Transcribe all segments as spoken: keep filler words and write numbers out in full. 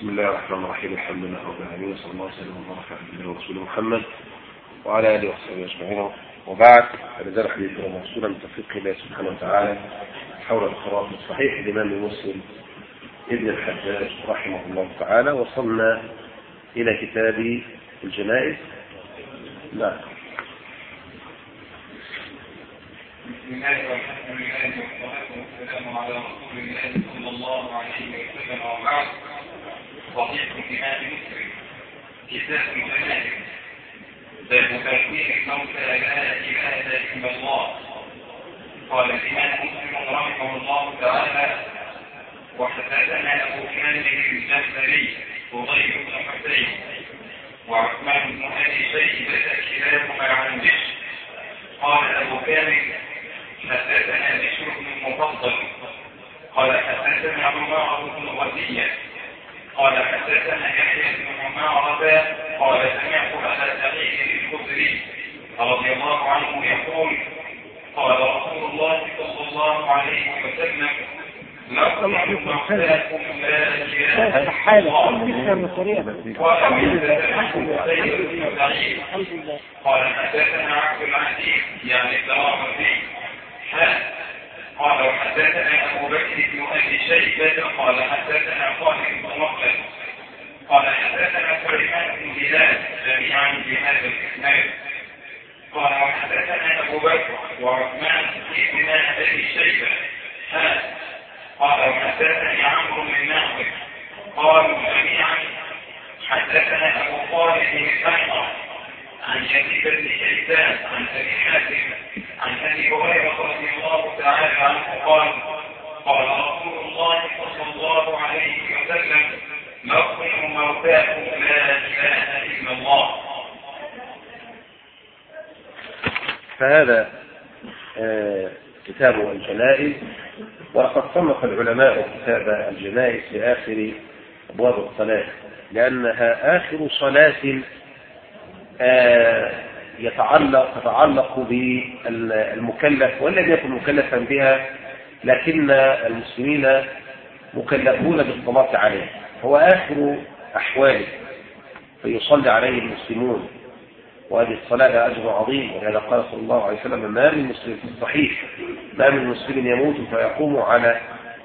بسم الله الرحمن الرحيم. الحمد لله رب العالمين، وصلى الله وسلم وبارك على نبينا ورسوله محمد وعلى اله وصحبه اجمعين، وبعد. فلازال حديثنا موصولا بتوفيق الله سبحانه وتعالى حول القراءة في صحيح الامام مسلم ابن الحجاج رحمه الله تعالى. وصلنا الى كتاب الجنائز. لا بسم الله والحمد لله والصلاة والسلام على رسول الله صلى الله عليه وسلم، وبعد. صحيح الإمام مسلم كتاب الجنائز باب تكفير الموتى لا إله إلا الله. قال الإمام مسلم رحمه الله تعالى: وحدثنا أبو كامل الجزري فضيل بن حسين وعثمان بن أبي شيبة كلاهما عن بشر. قال أبو كامل: حدثنا بشر بن المفضل قال حدثنا عمارة بن غزية قال حدثنا يحيى بن عمارة قال سمعت أبا سعيد الخدري رضي الله عنه يقول: قال رسول الله صلى الله عليه وسلم: لقد موتاكم لا إله إلا الله. قال حدثنا عبد العزيز يعني الدراوردي قال وحدثنا أبو بكر بن أبي شيبة قال حدثنا خالد بن مخلد قال حدثنا سليمان بن بلال جميعا بهذا الإسناد. قال وحدثنا أبو بكر وعثمان بن أبي شيبة قال وحدثني عمرو بن ناصر قالوا جميعا حدثنا أبو طالب بن سعد عن يزيد بن كيسان عن أبي حاتم عن أبي هريرة رضي الله تعالى عنه قال: قال رسول الله صلى الله عليه وسلم: لقد موتاكم لا إله إلا الله. فهذا آه كتاب الجنائز، وقد صنف العلماء كتاب الجنائز في آخر أبواب الصلاة، لأنها آخر صلاة آه يتعلق تتعلق بالمكلف، والذي يكون مكلفا بها، لكن المسلمين مكلفون بالصلاة عليه، هو آخر أحواله فيصلي عليه المسلمون، وهذه الصلاة لها أجر عظيم. ولهذا قال صلى الله عليه وسلم: ما من مسلم في الصحيح ما من مسلم يموت فيقوم على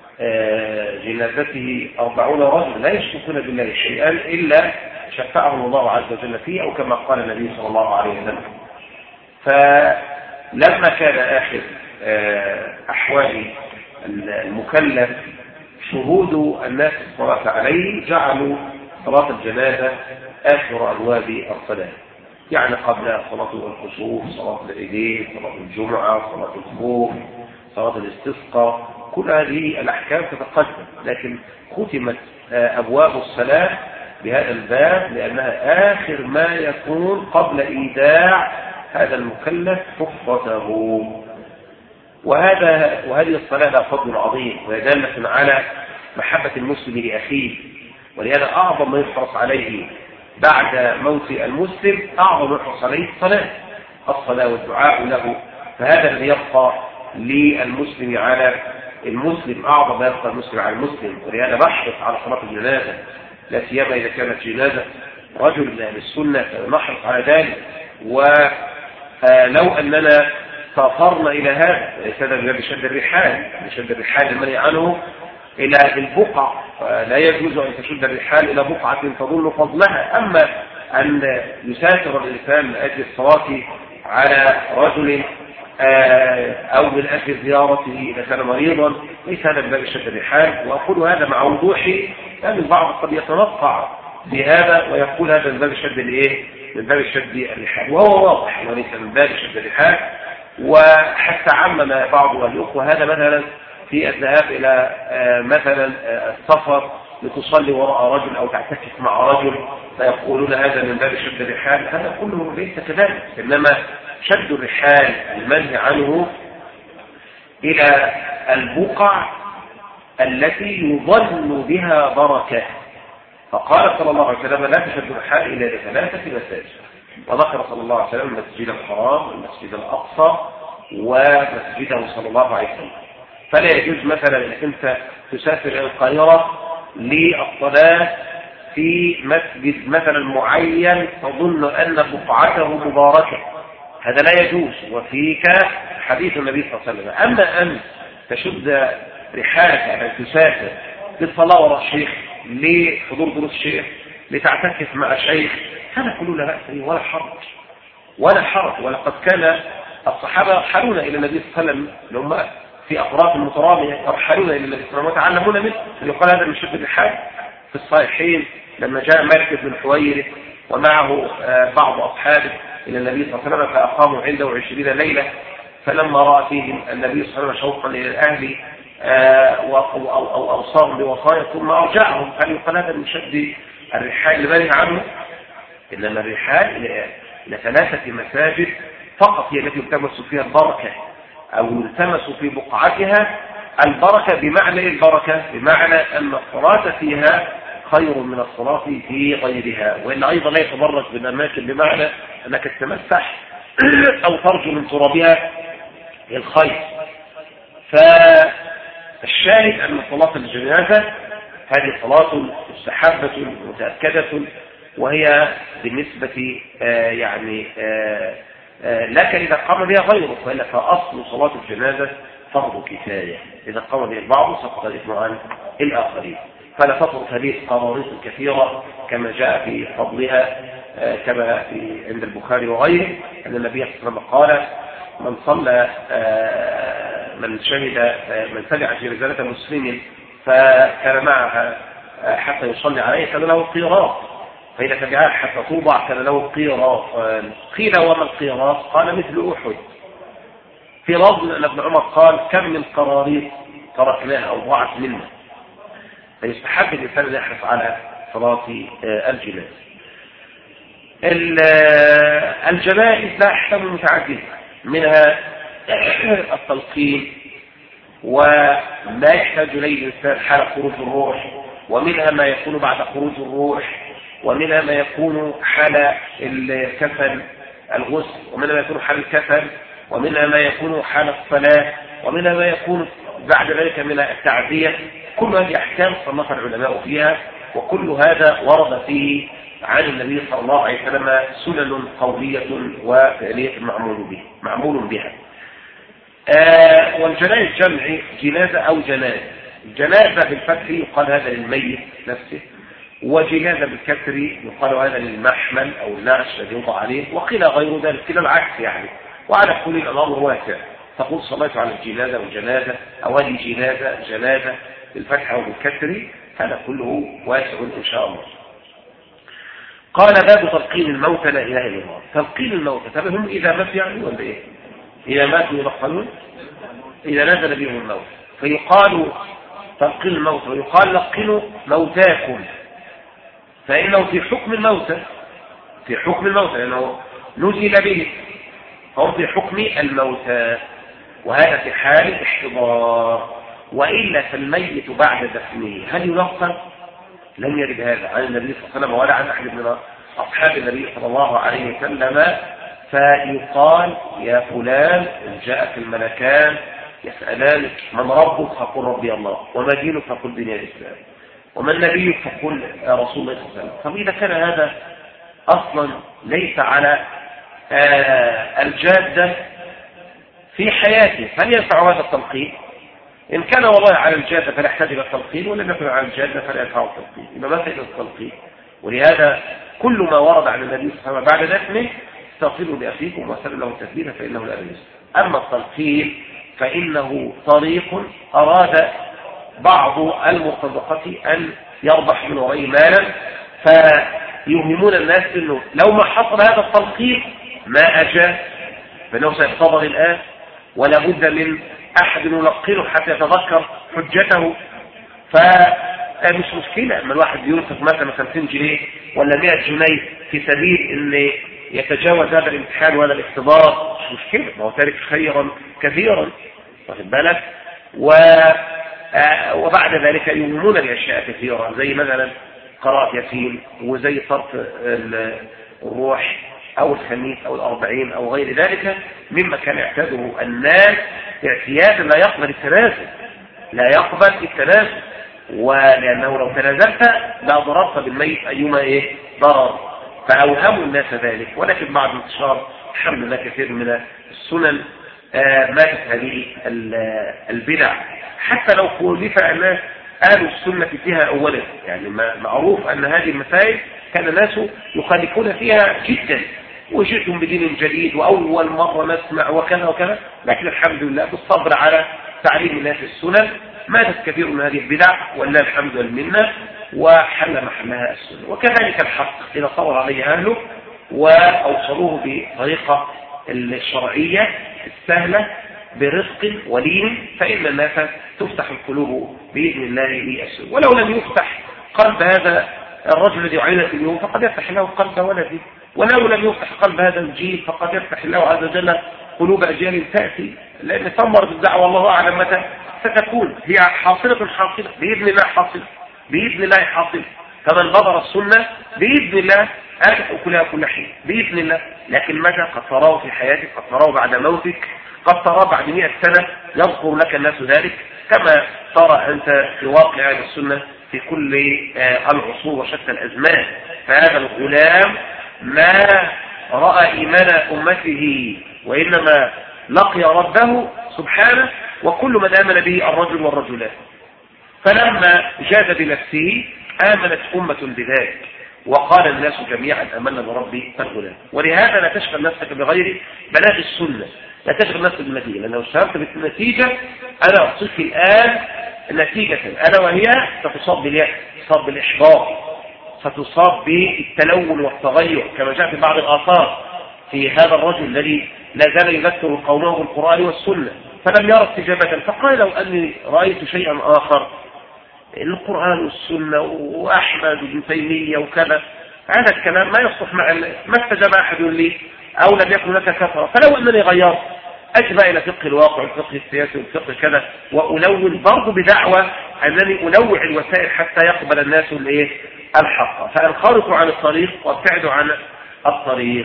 جنازته أربعون رجل لا يشركون بالله شيئا إلا شفعهم الله عز وجل فيه، أو كما قال النبي صلى الله عليه وسلم. فلما كان آخر أحوال المكلف شهود الناس الصلاة عليه، جعلوا صلاة الجنازة آخر أبواب الصلاة، يعني قبل صلاة الكسوف، صلاة العيدين، صلاة الجمعة، صلاة الخوف، صلاة الاستسقاء، كل هذه الأحكام تتقدم، لكن ختمت أبواب الصلاة بهذا الباب لأنها آخر ما يكون قبل إيداع هذا المكلف حفظته. وهذا وهذه الصلاة لها فضل عظيم، وهي دالة على محبة المسلم لأخيه، ولهذا أعظم ما يحرص عليه بعد موت المسلم أعظم ما يحرص عليه الصلاة الصلاة والدعاء له. فهذا الذي يبقى للمسلم على المسلم، أعظم ما يبقى المسلم على المسلم، ولهذا نحرص على صلاة الجنازة، لا سيما إذا كانت جنازة رجل من أهل السنة نحرص على ذلك. ولو أننا سافرنا إلى هذا ليس هذا من باب شد الرحال، شد الرحال المنهي عنه إلى البقع، فلا يجوز أن تشد الرحال إلى بقعة تظن فضلها. أما أن يسافر الإنسان من أجل الصلاة على رجل أو من أجل زيارته إذا كان مريضا ليس هذا من باب شد الرحال. وأقول هذا مع وضوحي، لأن البعض قد يتنطع بهذا ويقول هذا من باب شد الإيه؟ من باب شد الرحال، وهو واضح وليس من باب شد الرحال. وحتى عمم بعض الأخوة هذا مثلا في الذهاب إلى مثلا السفر لتصلي وراء رجل أو تعتكف مع رجل، فيقولون هذا من باب شد الرحال. هذا كله ليس كذلك، إنما شد الرحال المنهي عنه إلى البقع التي يظن بها بركة. فقال صلى الله عليه وسلم: لا تشد الرحال إلا لثلاثة مساجد. وذكر صلى الله عليه وسلم المسجد الحرام والمسجد الأقصى ومسجده صلى الله عليه وسلم. فلا يجوز مثلا انك انت تسافر الى القاهره للصلاه في مسجد مثلا معين تظن أن بقعته مباركة، هذا لا يجوز، وفيك حديث النبي صلى الله عليه وسلم. أما أن تشد رحالك أن تسافر للصلاة وراء الشيخ، لحضور دروس الشيخ، لتعتكف مع شيخ، هذا كله لا بأس به ولا حرج ولا حرج. ولقد كان الصحابة يرحلون إلى النبي صلى الله عليه وسلم لهم في أطراف مترامية، يرحلون إلى النبي صلى الله عليه وسلم ويتعلمون منه. يقال هذا من شد الرحال. في الصحيحين لما جاء مالك بن حويرث ومعه بعض أصحابه إلى النبي صلى الله عليه وسلم فأقاموا عنده عشرين ليلة، فلما رأى فيهم النبي صلى الله عليه وسلم شوقا إلى الأهل أو أوصاهم بوصايا ثم أرجعهم، فيقال هذا من شد الرحال لمنه عنه. إنما الرحال إلى ثلاثة مساجد فقط هي التي يلتمس فيها البركة أو يلتمس في بقعتها البركة. بمعنى البركة بمعنى أن الصلاة فيها خير من الصلاة في غيرها، وإن أيضا لا يتبرك بالأماكن بمعنى أنك تتمسح أو ترجو من ترابها الخير. فالشاهد أن صلاة الجنازة هذه صلاة مستحبة متأكدة، وهي بالنسبة آه يعني آه آه لك إذا قام بها غيرك، وإلا فأصل صلاة الجنازة فرض كفاية، إذا قام به البعض سقط الإثم عن الآخرين. فلا تترك هذه القراريط الكثيرة كما جاء في فضلها آه كما في عند البخاري وغيره أن النبي صلى الله عليه وسلم قال: من صلى آه من شهد آه من تبع جنازة مسلم فكان معها آه حتى يصلي عليه كان له قيراط، فإذا تبعها حتى توضع كان له قيراط. قيل وما القيراط؟ قال مثل أحد. في لفظ أن ابن عمر قال: كم من قراريط تركناها أو ضاعت منا. فيستحب الإنسان أن يحرص على صلاة الجنازة. الجنائز لا أحكام متعددة، منها التلقين وما يحتاج إليه الإنسان حال خروج الروح، ومنها ما يكون بعد خروج الروح، ومنها ما يكون حال الكفن الغسل، ومنها ما يكون حال الكفن، ومنها ما يكون حال الصلاة، ومنها ما يكون بعد ذلك من التعزية. كل هذه أحكام صنف العلماء فيها، وكل هذا ورد فيه عن النبي صلى الله عليه وسلم سنن قولية وفعلية معمول به معمول بها. آه والجنائز جمع جنازة أو جنازة. جنازة بالفتح يقال هذا للميت نفسه، وجنازة بالكسر يقال هذا للمحمل أو النعش الذي يوضع عليه، وقيل غير ذلك، كلا العكس يعني. وعلى كل الأمر واسع، تقول صليت على الجنازة والجنازة، أو هذه جنازة جنازة بالفتح أو بالكسر، هذا كله واسع إن شاء الله. قال: باب تلقين الموتى لا إله إلا الله. تلقين الموتى طب هم إذا ماتوا يعني ولا إيه؟ إذا ماتوا يلقنون، إذا نزل بهم الموت فيقال تلقين الموتى، ويقال لقنوا موتاكم، فإنه في حكم الموتى في حكم الموتى لأنه نزل به، فهم في حكم الموتى، وهذا في حال الاحتضار. وإلا فالميت بعد دفنه هل يلقن؟ لم يرد هذا عن النبي صلى الله عليه وسلم ولا عن أحد من أصحاب النبي صلى الله عليه وسلم. فيقال: يا فلان إن جاءك الملكان يسألانك من ربك فقل ربي الله، وما دينك فقل دين الإسلام، ومن نبيك فقل يا رسول الله صلى الله عليه وسلم. طب إذا كان هذا أصلا ليس على آه الجادة في حياته هل ينفع هذا التلقين؟ إن كان والله على الجادة فلا يحتاج إلى التلقين، ولم يكن على الجادة فلا ينفع التلقين، إذا ما فائدة التلقين. ولهذا كل ما ورد عن النبي صلى الله عليه وسلم بعد دفنه استغفروا لأخيكم وسلوا له تسليما فإنه لا يجوز. أما التلقين فإنه طريق أراد بعض المرتزقة أن يربح من ورائه مالا، فيوهمون الناس أنه لو ما حصل هذا التلقين ما أجاه، فإنه سيحتضر الآن ولا بد من أحد يلقنه حتى يتذكر حجته. فمش مشكلة أما الواحد ينفق مثلا خمسين جنيه ولا مئة جنيه في سبيل أن يتجاوز هذا الامتحان وهذا الاختبار، مش مشكلة، ما هو تارك خيرا كثيرا، واخد بالك. وبعد ذلك يؤمنون بأشياء كثيرة زي مثلا قراءة ياسين، وزي صرف الروح أو الخميس أو الأربعين أو غير ذلك مما كان يعتاده الناس اعتيادا لا يقبل التنازل لا يقبل التنازل ولأنه لو تنازلت لا ضررت بالميت أيما إيه ضرر، فأوهموا الناس ذلك. ولكن بعد انتشار الحمد لله كثير من السنن آه ماتت هذه البدع، حتى لو خولف الناس أهل السنة فيها أولا. يعني معروف أن هذه المسائل كان الناس يخالفون فيها جدا، وجئتم بدين جديد وأول مرة نسمع وكذا وكذا، لكن الحمد لله بالصبر على تعليم الناس السنن ماتت كثير من هذه البدع، ولله الحمد والمنة، وحل محلها السنة. وكذلك الحق إذا صبر عليه أهله وأوصلوه بطريقة الشرعية السهلة برفق ولين، فإن الناس تفتح القلوب بإذن الله للسنة. ولو لم يفتح قلب هذا الرجل الذي يعين في اليوم فقد يفتح له قلب ولده، ولو لم يفتح قلب هذا الجيل فقد يفتح الله عز وجل قلوب أجيال تأتي، لأن ثمرة الدعوة الله أعلم متى ستكون. هي حاصلة حاصلة بإذن الله، حاصلة بإذن الله حاصلة. فمن غضر السنة بإذن الله آتت أكلها كل حين بإذن الله. لكن متى؟ قد تراه في حياتك، قد تراه بعد موتك، قد تراه بعد مئة سنة يذكر لك الناس ذلك، كما ترى أنت في واقع السنة في كل العصور وشتى الأزمان. فهذا الغلام ما رأى إيمان أمته، وإنما لقي ربه سبحانه، وكل من آمن به الرجل والرجلان. فلما جاد بنفسه آمنت أمة بذلك، وقال الناس جميعا آمنا بربي الغلام. ولهذا لا تشغل نفسك بغير بلاغ السنة، لا تشغل نفسك بالنتيجة، لأنه لو اشتغلت بالنتيجة أنا أعطيك الآن نتيجة، ألا وهي ستصاب باليأس، تصاب بالإحباط، ستصاب بالتلون والتغير، كما جاء في بعض الآثار في هذا الرجل الذي لا زال يذكر قومه بالقرآن والسنة فلم يرى استجابة، فقال لو أني رأيت شيئا آخر، القرآن والسنة وأحمد بن تيمية وكذا، هذا الكلام ما يصلح مع الناس، ما استجاب أحد لي أو لم يكن لك كثرة. فلو أنني غيرت أجمع إلى فقه الواقع والفقه السياسي والفقه كذا، وألون برضو بدعوة أنني أنوع الوسائل حتى يقبل الناس الإيه الحق، فأنخرطوا عن الطريق وابتعدوا عن الطريق.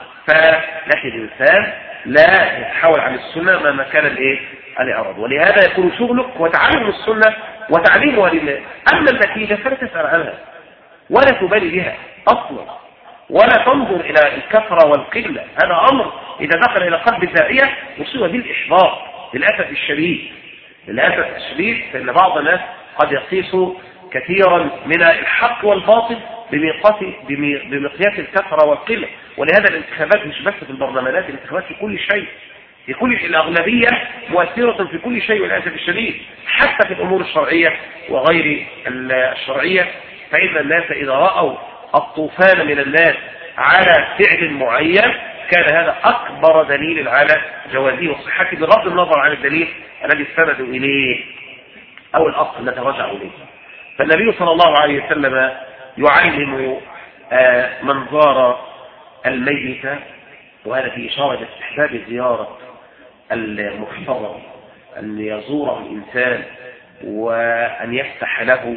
فلكن الإنسان لا يتحول عن السنة مهما كان الإيه الإعراض. ولهذا يكون شغلك وتعلم السنة وتعليمها لله. أما النتيجة فلا تسأل عنها ولا تبالي بها أصلا، ولا تنظر إلى الكثرة والقلة. هذا أمر إذا دخل إلى قلب الداعية يصيب بالإحباط للأسف الشديد، للأسف الشديد. فإن بعض الناس قد يقيس كثيرا من الحق والباطل بمقياس الكثرة والقلة. ولهذا الانتخابات مش بس في البرلمانات، الانتخابات في كل شيء، في كل الأغلبية مؤثرة في كل شيء للأسف الشديد، حتى في الأمور الشرعية وغير الشرعية. فإن الناس إذا رأوا الطوفان من الناس على فعل معين كان هذا أكبر دليل على جوازه وصحته، بغض النظر عن الدليل الذي استندوا إليه أو الأصل الذي رجعوا إليه. فالنبي صلى الله عليه وسلم يعلم من زار الميت، وهذا في إشارة لاستحباب زيارة المحتضر، أن يزور الإنسان وأن يفتح له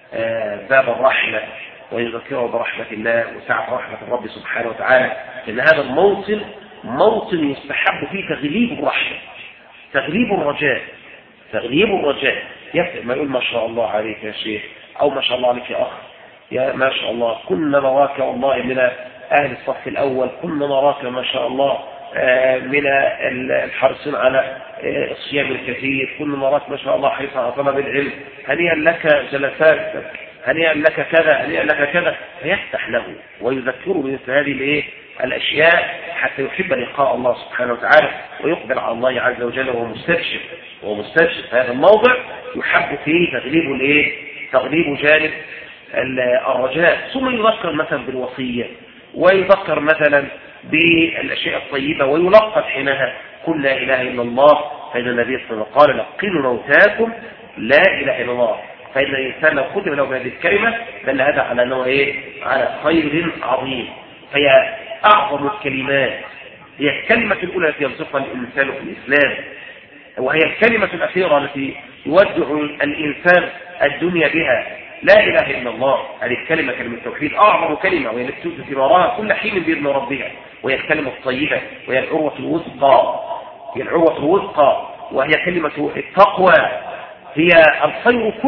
باب الرحمة ويذكره برحمة الله وسعة رحمة الرب سبحانه وتعالى. إن هذا الموطن موطن يستحب فيه تغليب الرحمة، تغليب الرجاء، تغليب الرجاء. يفهم ما يقول ما شاء الله عليك يا شيخ، أو ما شاء الله عليك يا أخ، يا ما شاء الله كنا نراك والله من أهل الصف الأول، كنا نراك ما شاء الله من الحرصين على الصيام الكثير، كنا نراك ما شاء الله حريصا على طلب العلم، هنيئا لك جلساتك، هنيئا لك كذا، هنيئا لك كذا. فيفتح له ويذكره بمثل هذه الايه الاشياء حتى يحب لقاء الله سبحانه وتعالى ويقبل على الله عز وجل وهو مستبشر، وهو مستبشر. هذا الموضع يحب فيه تغليب الايه تغليب جانب الرجاء. ثم يذكر مثلا بالوصيه، ويذكر مثلا بالاشياء الطيبه، ويلقب حينها قل لا اله الا الله، فان النبي صلى الله عليه وسلم قال لقنوا موتاكم لا اله الا الله، فإن الإنسان لو ختم له بهذه الكلمة دل هذا على أنه إيه؟ على خير عظيم. فهي أعظم الكلمات، هي الكلمة الأولى التي ينطقها الإنسان في الإسلام، وهي الكلمة الأخيرة التي يودع الإنسان الدنيا بها. لا إله إلا الله، هذه الكلمة كلمة التوحيد أعظم كلمة، وهي التي تؤتي ثمارها كل حين بإذن ربها، وهي الكلمة الطيبة، وهي العروة الوثقى، هي العروة الوثقى، وهي كلمة التقوى، هي الخير كله.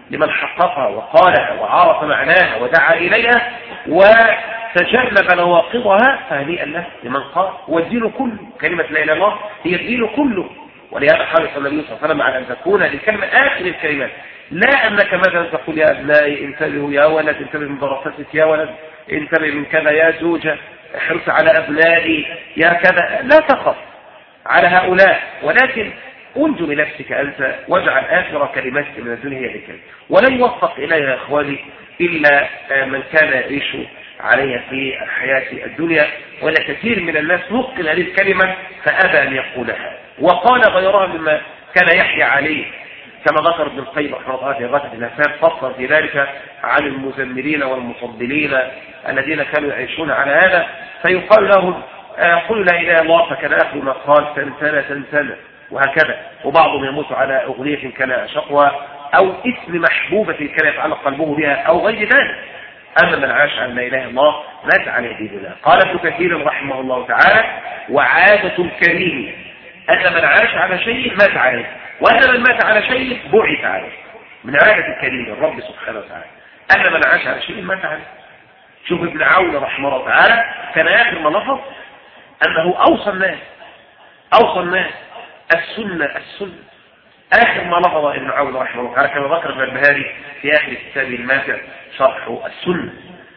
لمن حققها وقالها وعرف معناها ودعا إليها وتجنب نواقضها فهنيئا له لمن قال. والدين كله، كلمة لا إله إلا الله هي الدين كله. ولهذا حرص النبي صلى الله عليه وسلم على أن تكون الكلمة آخر الكلمات، لا أنك مثلا تقول يا أبنائي انتبهوا، يا ولد انتبه من دراستك، يا ولد انتبه من كذا، يا زوجة احرص على أبنائي، يا كذا. لا تخف على هؤلاء، ولكن انجو لنفسك أنت واجعل آخر كلماتك من الدنيا هي الكلمة. ولن يوفق إليها يا إخواني إلا من كان يعيش عليها في الحياة الدنيا. ولا كثير من الناس نقل هذه الكلمة فأبى أن يقولها وقال غيرها مما كان يحيى عليه، كما ذكر ابن القيم رحمه الله في غاية النساب فصل في ذلك عن المزمرين والمفضلين الذين كانوا يعيشون على هذا، فيقال لهم قل لا إله إلا الله، فكان آخر ما قال سنسنة سنسنة وهكذا. وبعضهم يموت على أغنية كان شقوى أو اسم محبوبة كان يتعلق قلبه بها أو غير ذلك. أما من عاش على لا إله إلا الله مات على دين الله. قال ابن كثير رحمه الله تعالى وعادة الكريم أن من عاش على شيء مات عليه، وأن من مات على شيء بعث عليه. من عادة الكريم الرب سبحانه وتعالى أن من عاش على شيء مات عليه. شوف ابن عون رحمه الله تعالى كان آخر ما لفظ أنه أوصى الناس أوصى الناس السنة السنة. آخر ما لفظ ابن عون رحمه الله تعالى كما ذكر ابن البهاري في آخر كتابه الماتع شرح السنة.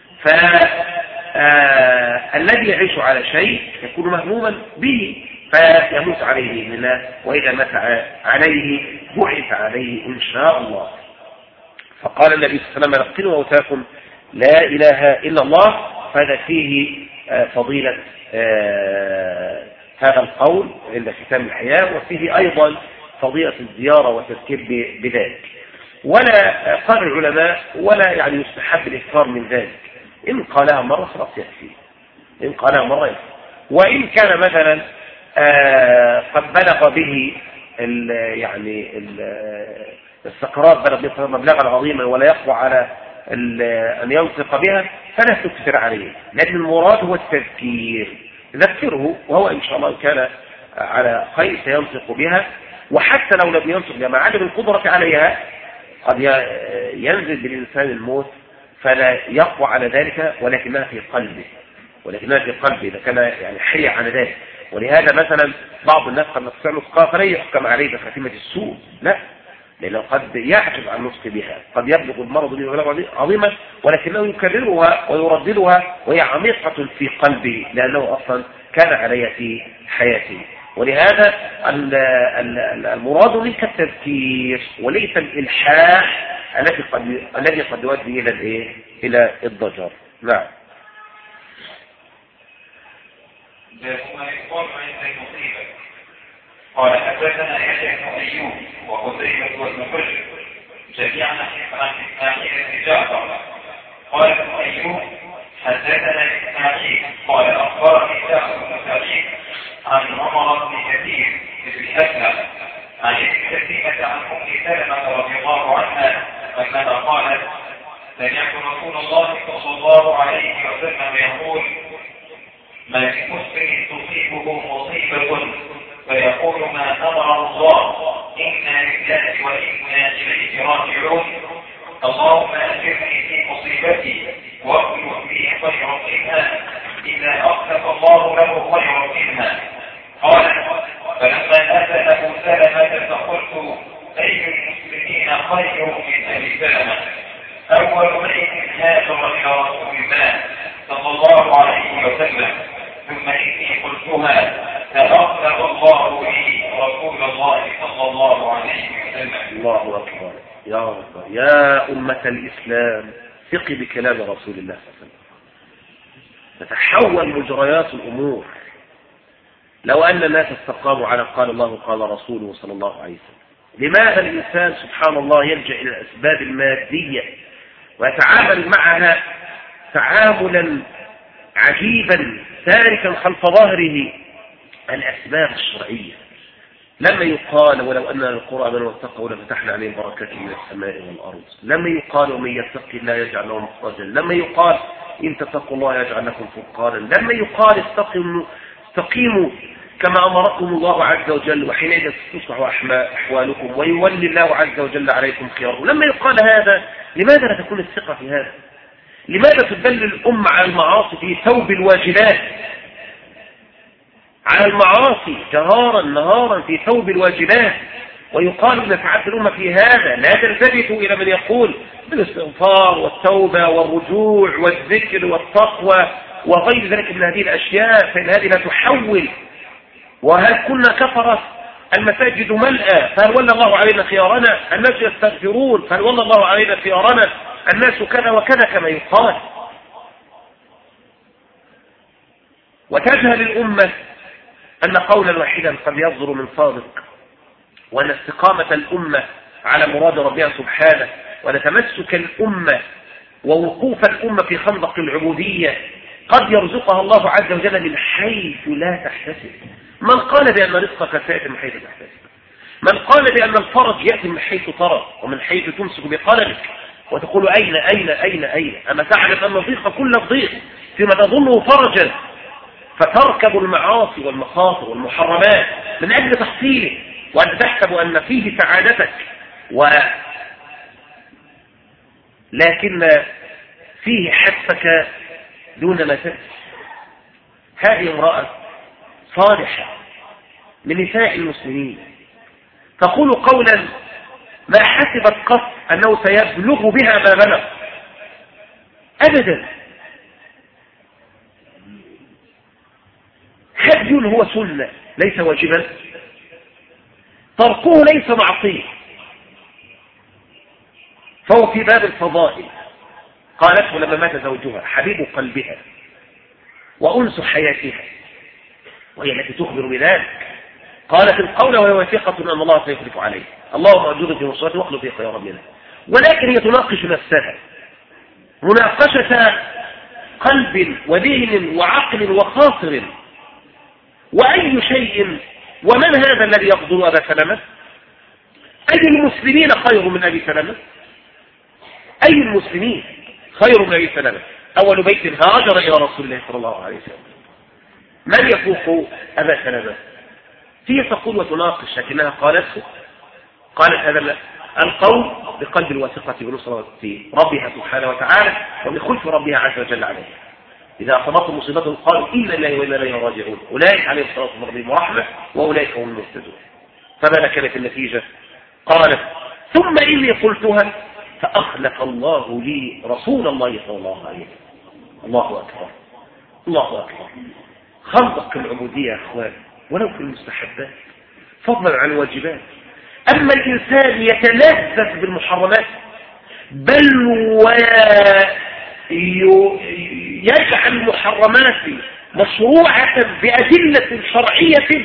فالذي يعيش على شيء يكون مهموما به فيموت عليه بإذن الله، وإذا مات عليه بعث عليه إن شاء الله. فقال النبي صلى الله عليه وسلم لقنوا موتاكم لا إله إلا الله، فهذا فيه فضيلة هذا القول عند ختام الحياة، وفيه أيضا فضيلة الزيارة والتذكير بذلك. ولا قال العلماء ولا يعني يستحب الإكثار من ذلك، إن قالها مرة خلاص يكفي، إن قالها مرة يكفي. وإن كان مثلا آه قد بلغ به ال يعني السكرات بلغ مبلغا عظيما ولا يقوى على أن ينطق بها فلا تكثر عليه، لأن المراد هو التذكير. ذكره وهو إن شاء الله كان على خير سينطق بها، وحتى لو لم ينطق بها مع عدم القدرة عليها قد ينزل بالإنسان الموت فلا يقوى على ذلك، ولكنها في قلبه ولكنها في قلبه إذا كان يعني حي على ذلك. ولهذا مثلا بعض الناس قد نستطيع نطقها فلا يحكم عليه بخاتمة السوء، لا، لأنه قد يعجب عن نطق بها، قد يبلغ المرض بمبلغ عظيما ولكنه يكررها ويرددها وهي عميقة في قلبه لأنه أصلا كان عليها في حياته. ولهذا المراد منك التذكير وليس الإلحاح الذي قد الذي قد يؤدي إلى الإيه؟ إلى الضجر. نعم. قال حدثنا يحيى بن ايوب وقتيبة وابن حجر جميعا عن اسماعيل بن جعفر قال ابن ايوب حدثنا اسماعيل قال اخبرني جعفر بن سعيد عن عمر بن كثير بن اسلم عن ابن كثيرة عن ام سلمة رضي الله عنها انها قالت سمعت رسول الله صلى الله عليه وسلم يقول ما من مسلم تصيبه مصيبة فيقول ما أمر الله إنا لله وإنا إليه راجعون اللهم أجرني في مصيبتي واخلف لي خيرا منها إذا أخلف الله له خيرا منها. قال فلما أتى أبو سلمة فقلت أي المسلمين خير من أبي سلمة أول بيت هاجر إلى رسول الله صلى الله عليه وسلم ثم إني قلتها فأغفر الله لي رسول الله صلى الله عليه وسلم. الله أكبر يا رب يا أمة الإسلام ثقي بكلام رسول الله صلى الله عليه وسلم. تتحول مجريات الأمور لو أن الناس استقاموا على قال الله قال رسوله صلى الله عليه وسلم. لماذا الإنسان سبحان الله يلجأ إلى الأسباب المادية ويتعامل معها تعاملا عجيبا تاركا خلف ظهره الأسباب الشرعية؟ لما يقال ولو أن القرى من واتقوا لفتحنا عليهم بركات من السماء والأرض، لما يقال ومن يتقي الله يجعل له مخرجا، لما يقال إن تتقوا الله يجعل لكم فرقانا، لما يقال استقيموا استقيموا كما أمركم الله عز وجل، وحينئذ تصلح أحوالكم ويولي الله عز وجل عليكم خياركم. لما يقال هذا لماذا لا تكون الثقة في هذا؟ لماذا تدل الأمة على المعاصي في ثوب الواجبات، على المعاصي جهارا نهارا في ثوب الواجبات، ويقال ان سعادة الأمة في هذا لا تلتفتوا إلى من يقول بالاستغفار والتوبة والرجوع والذكر والتقوى وغير ذلك من هذه الأشياء، فإن هذه لا تحول. وهل كنا كفرة المساجد ملأى فهل ولى الله علينا خيارنا؟ الناس يستغفرون فهل ولى الله علينا خيارنا؟ الناس كذا وكذا كما يقال. وتجهل الأمة أن قولا واحدا قد يصدر من صادق، وأن استقامة الأمة على مراد ربها سبحانه، ونتمسك الأمة ووقوف الأمة في خندق العبودية قد يرزقها الله عز وجل من حيث لا تحتسب. من قال بأن رزقك سيأتي من حيث تحتسب، من قال بأن الفرج يأتي من حيث ترى ومن حيث تمسك بقلمك وتقول أين أين أين أين، أما تعلم أن الضيق كل الضيق فيما تظنه فرجا، فتركب المعاصي والمخاطر والمحرمات من أجل تحصيله، وأنت تحسب أن فيه سعادتك و لكن فيه حسك دون ما تنسى. هذه امرأة صالحة من نساء المسلمين تقول قولا ما حسبت قط أنه سيبلغ بها ما بلغ أبدا. هدي هو سنة ليس واجبا، تركه ليس معصية، فهو في باب الفضائل. قالته لما مات زوجها حبيب قلبها وأنس حياتها، وهي التي تخبر بذلك، قالت القول وهي واثقة أن الله سيخلف عليه، اللهم أجر في نصرته واخلف في خيار منها. ولكن هي تناقش نفسها مناقشة قلب وذهن وعقل وخاطر. وأي شيء ومن هذا الذي يقدر أبا سلمة؟ أي المسلمين خير من أبي سلمة؟ أي المسلمين خير من أبي سلمة؟ أول بيت هاجر إلى رسول الله صلى الله عليه وسلم. من يفوق أبا سلمة؟ هي تقول وتناقش، لكنها قالت قالت هذا القول بقلب الواثقة بنصرة ربها سبحانه وتعالى وبخلف ربها عز وجل عليه. إذا أصابتهم مصيبة قالوا إنا لله وإنا إليه راجعون، أولئك عليهم صلاة من ربهم ورحمة وأولئك هم المهتدون. فماذا كانت النتيجة؟ قالت ثم إني قلتها فأخلف الله لي رسول الله صلى الله عليه وسلم. الله أكبر الله أكبر. خندق العبودية يا أخوان ولو في المستحبات فضلا عن الواجبات. أما الإنسان يتلذذ بالمحرمات بل ويجعل المحرمات مشروعة بأدلة شرعية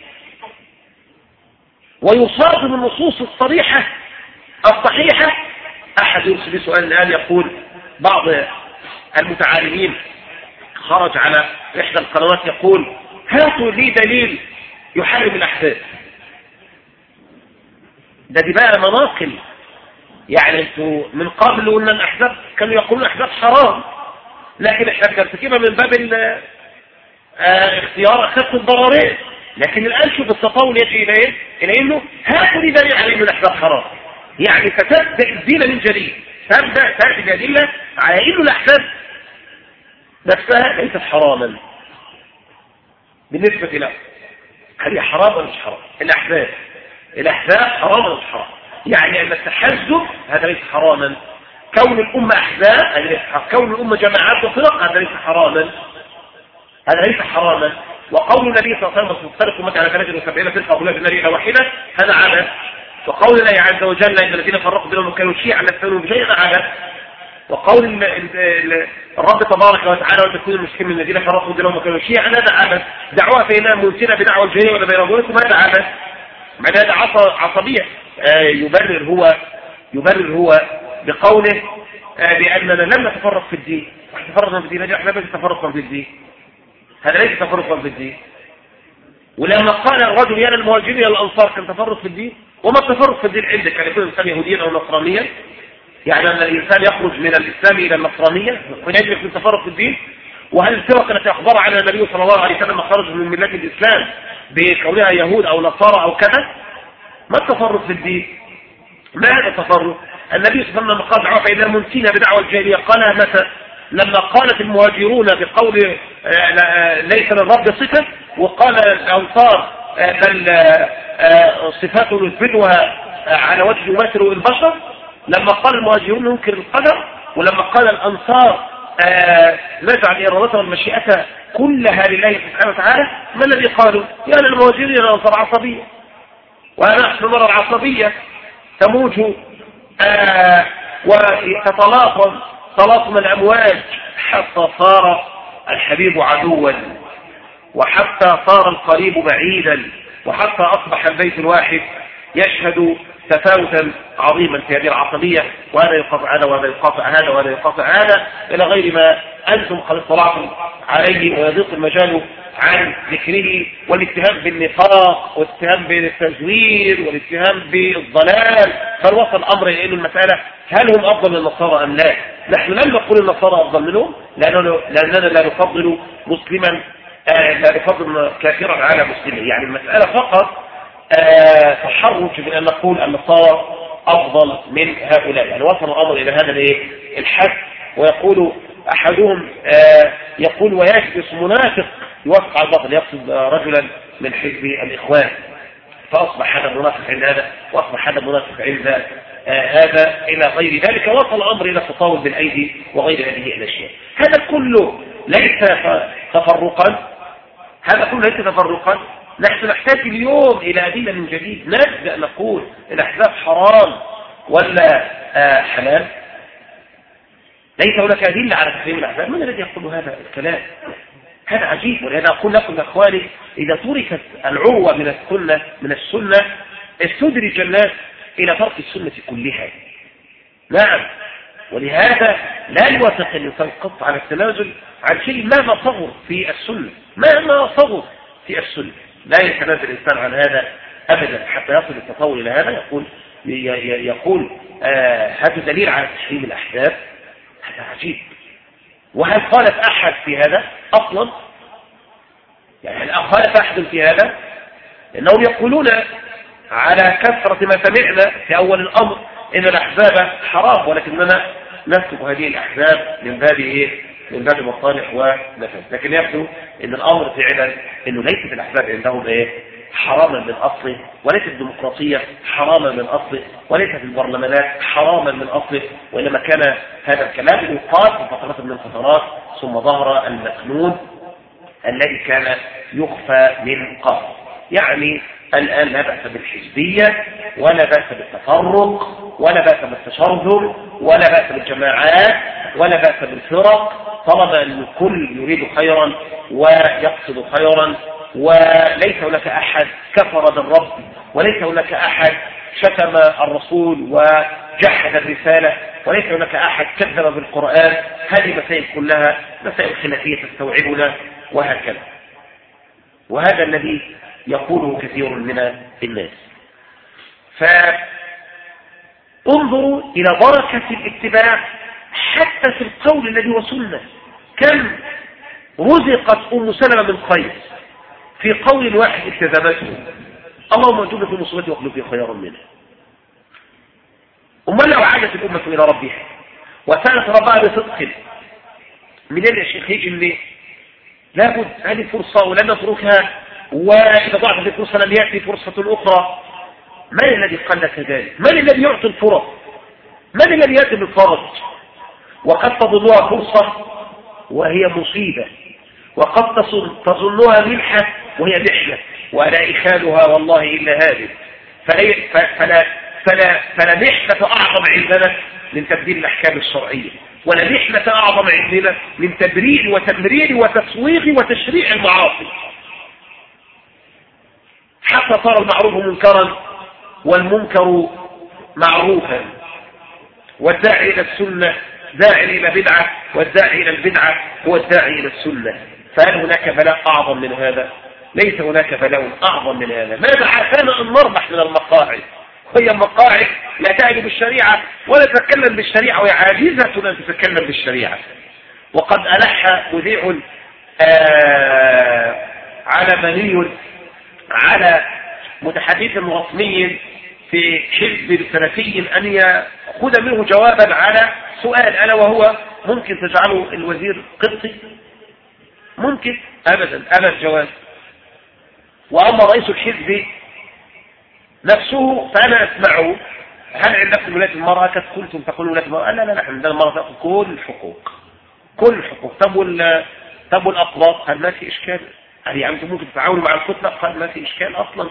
ويصادم النصوص الصريحة الصحيحة. أحد يرسل سؤال الآن يقول بعض المتعالمين خرج على إحدى القنوات يقول هاتوا لي دليل يحرم الأحداث. ده دي بقى مناقل، يعني انتوا من قبل قلنا الأحداث كانوا يقولون الأحداث حرام، لكن احنا بنرتكبها من باب اه اختيار أخف الضررين. لكن الآن شوف التطاول يجي إلى إيه؟ إلى إنه هاتوا لي دليل على إنه الأحداث حرام. يعني فتبدأ الدين من جديد، تبدأ تأتي الأدلة على إنه الأحداث نفسها ليست حراما بالنسبة له. هل هي حرام ولا مش حرام؟ الأحداث الأحداث حرام ولا مش حرام؟ يعني أن التحزب هذا ليس حراما، كون الأمة أحزاب هذا ليس حراما، كون الأمة جماعات وفرق هذا ليس حراما، هذا ليس حراما. وقول النبي صلى الله عليه وسلم تفترق أمتي على ثلاثة وسبعين فرقة وكلها في النار إلا واحدة هذا عبث. وقول الله عز وجل إن الذين فرقوا بينهم كانوا شيعا لست منهم بشيء عبث. وقول الرب تبارك وتعالى وتكون المسلمين من الذين فرقوا بينهم وكانوا شيعا هذا عبث. دعوة فإنها ممتنة بدعوة الجاهلية ولا بينهم هذا عبث. مع هذا عصبية يبرر هو يبرر هو بقوله بأننا لم نتفرق في الدين. تفرقنا في الدين احنا لم نتفرق في الدين، هذا ليس تفرق في الدين. ولما قال الرجل يا المهاجرين يا الأنصار كان تفرق في الدين. وما التفرق في الدين عندك؟ يعني يكون الإنسان يهوديا أو نصرانيا، يعني أن الإنسان يخرج من الإسلام إلى النصرانية ويجب يكون تفرق في الدين. وهل الفرق التي أخبر عنها النبي صلى الله عليه وسلم خرج من ملة الإسلام بكونها يهود أو نصارى أو كذا. ما التفرق في الدين؟ ما هذا التفرق؟ النبي صلى الله عليه وسلم قال فإذا منسينا بدعوى الجاهلية قالها متى؟ لما قالت المهاجرون بقول ليس للرب صفة، وقال الأنصار بل صفاته نثبتها على وجه يماثل البشر. لما قال المهاجرون ننكر القدر، ولما قال الأنصار نجعل إرادته والمشيئة كلها لله سبحانه وتعالى، ما الذي قالوا؟ يعني المهاجرين الأنصار عصبية، ونحن نرى العصبية تموج آه وتتلاطم تلاطم الأمواج حتى صار الحبيب عدوا، وحتى صار القريب بعيدا، وحتى أصبح البيت الواحد يشهد تفاوتا عظيما في هذه العصبية، وهذا يقاطع هذا وهذا يقاطع هذا وهذا يقاطع هذا إلى غير ما أنتم قد اطلعتم عليه، ويضيق المجال عن ذكره، والاتهام بالنفاق والاتهام بالتزوير والاتهام بالضلال. بل وصل الأمر إلى المسألة هل هم أفضل من النصارى أم لا؟ نحن لم نقول النصارى أفضل منهم، لأننا لا نفضل مسلما لا نفضل كافرا على مسلم. يعني المسألة فقط تحرج من أن نقول النصارى أفضل من هؤلاء. يعني وصل الأمر إلى هذا الحد. ويقول أحدهم يقول ويجلس منافق يوافق على الباطل، يقصد رجلا من حزب الإخوان، فأصبح هذا منافق عند هذا وأصبح هذا منافق عند هذا إلى غير ذلك. وصل الأمر إلى التطاول بالأيدي وغير هذه الأشياء. هذا كله ليس تفرقا، هذا كله ليس تفرقا. نحن نحتاج اليوم إلى أدلة من جديد. نبدأ نقول الأحزاب حرام ولا حلال. ليس هناك أدلة على تحريم الأحزاب. من الذي يقول هذا الكلام؟ هذا عجيب. ولهذا أقول لكم يا أخواني إذا تركت العروة من السنة من السنة استدرج الناس إلى ترك السنة كلها. نعم. ولهذا لا يوافق الإنسان قط على التنازل عن شيء مهما صغر في السنة، مهما صغر في السنة لا يتنازل الإنسان عن هذا أبدا حتى يصل التطور إلى هذا. يقول يقول آه هذا دليل على تحريم الأحزاب. هذا عجيب. وهل خالف أحد في هذا أصلا؟ يعني هل خالف أحد في هذا؟ لأنهم يقولون على كثرة ما سمعنا في أول الأمر إن الأحزاب حرام، ولكننا نكتب هذه الأحزاب من باب إيه؟ من باب مصالح ونفس. لكن يبدو إن الأمر فعلا إنه ليست الأحزاب عندهم إيه؟ حراما من أصله، وليست الديمقراطية حراما من أصله، وليست البرلمانات حراما من أصله، وإنما كان هذا الكلام يقال في فترات من الفترات ثم ظهر المكنون الذي كان يخفى من قبل. يعني الآن لا بأس بالحزبية ولا بأس بالتفرق ولا بأس بالتشرذم ولا بأس بالجماعات ولا بأس بالفرق، طالما أن الكل يريد خيرا ويقصد خيرا. وليس هناك أحد كفر بالرب، وليس هناك أحد شتم الرسول وجحد الرسالة، وليس هناك أحد كذب بالقرآن. هذه مسائل كلها مسائل خلافية تستوعبنا وهكذا. وهذا الذي يقوله كثير من الناس. فانظروا إلى بركة الاتباع حتى في القول الذي هو سنة. كم رزقت أم سلمة من خير في قول واحد التزمته: اللهم اجعلني في مصيبتي واخلف لي خيرا منها. أما لو عادت الأمة إلى ربها وسألت ربها بصدق، من يا شيخ يجي منين؟ لابد هذه فرصة ولن نتركها، وإذا ضاعت هذه الفرصة لم يأتي فرصة أخرى. من الذي قال لك ذلك؟ من الذي يعطي الفرص؟ من الذي يأتي بالفرص؟ وقد تظنها فرصة وهي مصيبة، وقد تظنها منحة وهي محنة، ولا إخالها والله إلا هذه. فلا, فلا, فلا, فلا محنة أعظم عندنا من تبديل الأحكام الشرعية، ولا محنة أعظم عندنا من تبرير وتمرير وتسويغ وتشريع المعاصي، حتى صار المعروف منكرا والمنكر معروفا، والداعي إلى السنة داعي إلى بدعة، والداعي إلى البدعة هو الداعي إلى السنة. فهل هناك بلاء أعظم من هذا؟ ليس هناك بلاء أعظم من هذا. ماذا عافانا أن نربح من المقاعد؟ وهي المقاعد لا تعني بالشريعة ولا تتكلم بالشريعة، وهي عاجزة أن تتكلم بالشريعة. وقد ألح مذيع آه على مني على متحدث رسمي في حزب سلفي أن يأخذ منه جوابا على سؤال ألا وهو ممكن تجعله الوزير قبطي؟ ممكن؟ أبدا أبدا الجواب. وأما رئيس الحزب نفسه فأنا أسمعه هل عندكم ولاية المرأة؟ كيف كنتم تقولون ولاية المرأة؟ لا لا لا عندنا المرأة تأخذ كل الحقوق كل الحقوق. طب وال طب والأقباط؟ قال ما في إشكال. يعني أنتم ممكن تتعاونوا مع الكتلة؟ قال ما في إشكال أصلا،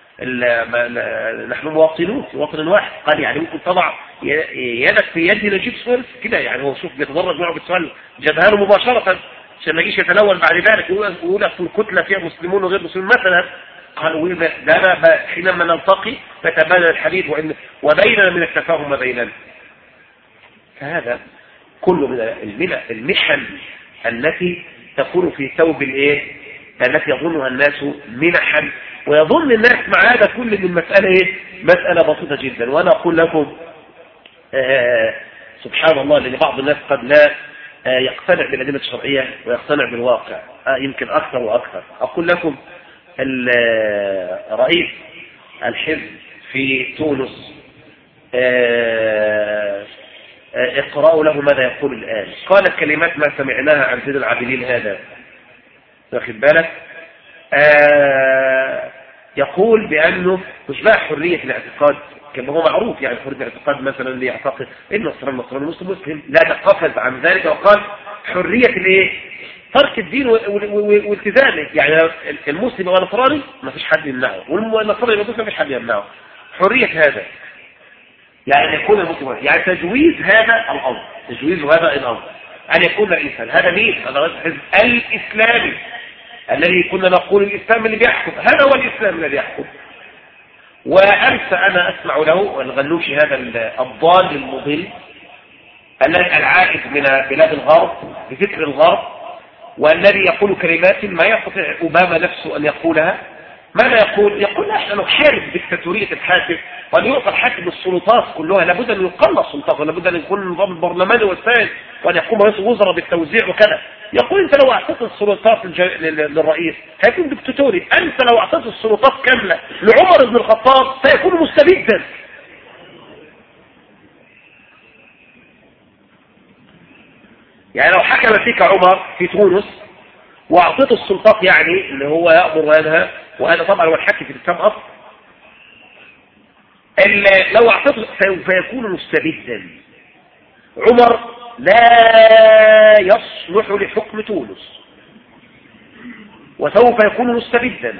نحن مواطنون في وطن واحد. قال يعني ممكن تضع يدك في يدي نجيب سؤال كده، يعني هو شوف بيتدرج معه بالسؤال جابها له مباشرة عشان ما يجيش يتلون بعد ذلك ويقول في الكتلة فيها مسلمون وغير مسلمون مثلا. قالوا لا حينما نلتقي فتبادل الحديث وبيننا من التفاهم ما بيننا. فهذا كله من المحن التي تكون في ثوب الايه التي يظنها الناس منحا، ويظن الناس مع هذا كل من المسألة ايه مسألة بسيطة جدا. وانا اقول لكم آه سبحان الله لان بعض الناس قد لا آه يقتنع بالأدلة الشرعية ويقتنع بالواقع آه يمكن اكثر واكثر. اقول لكم رئيس الحزب في تونس آه اقرأوا له ماذا يقول الآن. قال كلمات ما سمعناها عن سيد العابدين هذا، واخد بالك؟ آه يقول بأنه مش بقى حرية الاعتقاد كما هو معروف، يعني حرية الاعتقاد مثلا اللي يعتقد إن النصراني نصراني مسلم مسلم لا تقفز عن ذلك، وقال حرية الايه ترك الدين والتزامه، يعني المسلم والنصراني ما فيش حد يمنعه والنصراني والمسلم ما فيش حد يمنعه. حرية هذا يعني يكون المسلم، يعني تجويز هذا الأمر، تجويز هذا الأمر أن يكون الإنسان. هذا مين؟ هذا رئيس الحزب الإسلامي الذي كنا نقول الإسلام اللي بيحكم، هذا هو الإسلام الذي يحكم. وأمس أنا أسمع له الغنوشي هذا الضال المضل الذي العائد من بلاد الغرب بفكر الغرب، والذي يقول كلمات ما يستطيع أوباما نفسه أن يقولها. ماذا يقول؟ يقول نحن نحارب دكتاتورية الحاكم، وأن يعطى الحاكم السلطات كلها، لابد أن يقلص سلطاته، لابد أن يكون النظام البرلماني والسائل، وأن يقوم رئيس الوزراء بالتوزيع وكذا. يقول أنت لو أعطيت السلطات للرئيس هيكون دكتاتوري، أنت لو أعطيت السلطات كاملة لعمر بن الخطاب سيكون مستبدا. يعني لو حكم فيك عمر في تونس وأعطيت السلطات يعني اللي هو يأمر وينهى، وهذا طبعا هو الحكي في الإسلام أصلا، لو أعطيته سوف يكون مستبدا. عمر لا يصلح لحكم تونس وسوف يكون مستبدا.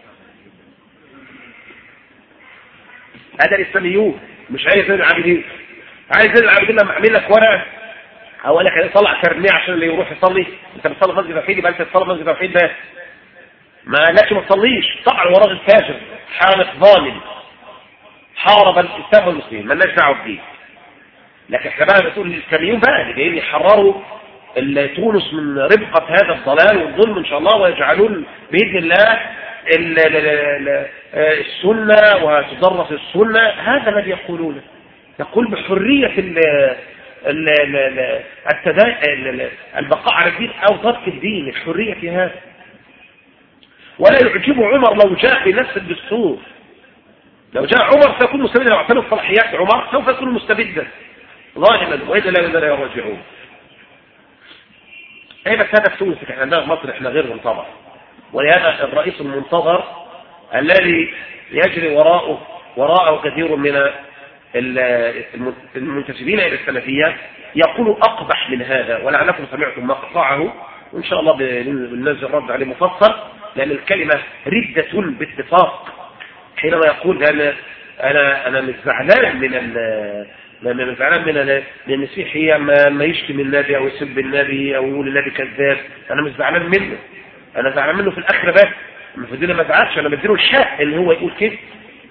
هذا الإسلاميون مش عايز زي العابدين. عايز زي العابدين لما أعمل لك ورقة أقول لك طلع كرنيه عشان اللي يروح يصلي، أنت بتصلي مسجد توحيد يبقى أنت بتصلي مسجد توحيد ده ما لكش ما تصليش. طبعا هو راجل فاجر حامق ظالم حارب الإسلام والمسلمين ما لناش دعوه بديه. لكن احنا بقى بنقول الإسلاميون بقى اللي جايين يحرروا تونس من ربقة هذا الضلال والظلم إن شاء الله، ويجعلون بإذن الله السنة وتدرس السنة. هذا الذي يقولونه، يقول بحرية البقاء على الدين أو ترك الدين، الحرية في هذا. ولا يعجب عمر لو جاء بنفس الدستور، لو جاء عمر سيكون مستبدا، لو اعتنوا صلاحيات عمر سوف يكون مستبدا ظالما وإذا لا لا يرجعون. اي بس هذا في تونس، احنا عندنا في مصر احنا غيرهم طبعا. ولهذا الرئيس المنتظر الذي يجري وراءه وراءه كثير من المنتسبين الى السلفيه يقول اقبح من هذا، ولعلكم سمعتم مقطعه وان شاء الله بننزل رد عليه مفصل، لان الكلمه رده باتفاق حينما يقول انا انا انا مش زعلان من لما مش زعلان من المسيحيه ما, ما يشتم النبي او يسب النبي او يقول النبي كذاب، انا مش زعلان منه، انا زعلان منه في الاخره بس، المفروض ما ازعلش، انا بديله الشاء اللي هو يقول كده.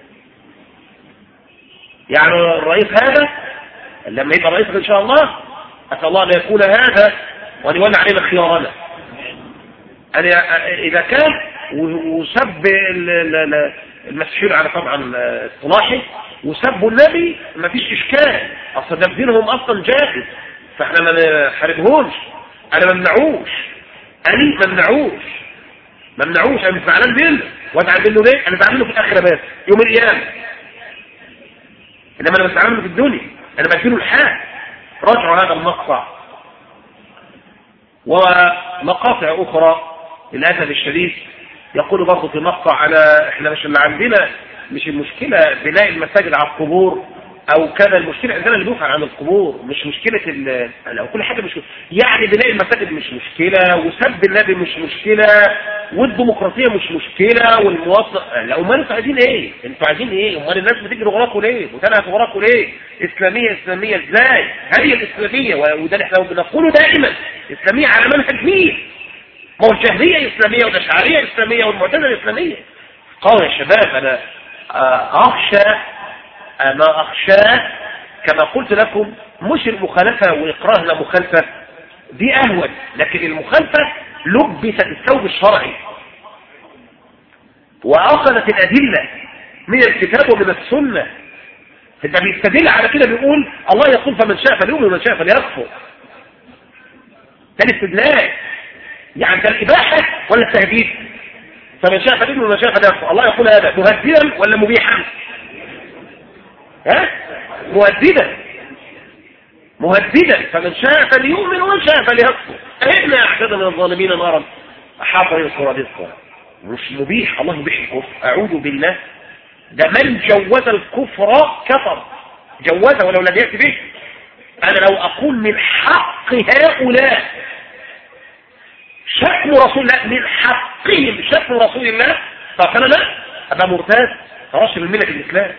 يعني الرئيس هذا لما يبقى رئيس ان شاء الله اسال الله ان يكون هذا وان يولى علينا خيارنا. أنا اذا كان وسب المسيحيين على طبعا اصطلاحي وسبوا النبي ما فيش اشكال، اصلا ده دينهم اصلا جاهز، فاحنا ما نحاربهمش، انا ما منعوش، انا ما منعوش ما منعوش انا مش زعلان منه، وازعل منه ليه؟ انا زعل منه في الاخره بس يوم القيامه، انما انا بزعل منه في الدنيا، انا بديله الحال. راجعوا هذا المقطع ومقاطع اخرى للاسف الشديد. يقول برضه في مقطع على احنا مش اللي عندنا مش المشكله بناء المساجد على القبور او كذا، المشكله عندنا اللي بيوقع عن القبور، مش مشكله لو كل حاجه مش يعني بناء المساجد مش مشكله، وسب النبي مش مشكله، والديمقراطيه مش مشكله، والمواطن لا. امال انتوا عايزين ايه؟ انتوا عايزين ايه؟ امال الناس بتجري وراكم ليه؟ وتنهى وراكم ليه؟ اسلاميه اسلاميه ازاي؟ هذه الاسلاميه وده اللي احنا بنقوله دائما، اسلاميه على منهج مين؟ ما هو الجهريه اسلاميه والاشعريه اسلاميه والمعتزله اسلاميه. قالوا يا شباب انا اخشى ما اخشاه كما قلت لكم مش المخالفه واقراه لا مخالفه دي اهون، لكن المخالفه لبست الثوب الشرعي واخذت الادله من الكتاب ومن السنه. فده بيستدل على كده بيقول الله يقول فمن شاء فليؤمن ومن شاء فليكفر. ده الاستدلال يعني ده الاباحه ولا التهديد؟ فمن شاء فليؤمن ومن شاء فليكفر. الله يقول هذا مهددا ولا مبيحا؟ ها؟ مهددا مهددا فمن شاء فليؤمن ومن شاء فليكفر. احنا اعتدنا من الظالمين نارا احاط بهم سرادقها. مش مبيح، الله يبيح الكفر اعوذ بالله. ده من جوز الكفر كفر، جوزه ولو لم يأتي به. انا لو اقول من حق هؤلاء شتم رسول الله، من حقهم شتم رسول الله، فانا لا ابقى مرتاد خلاص من ملة الاسلام.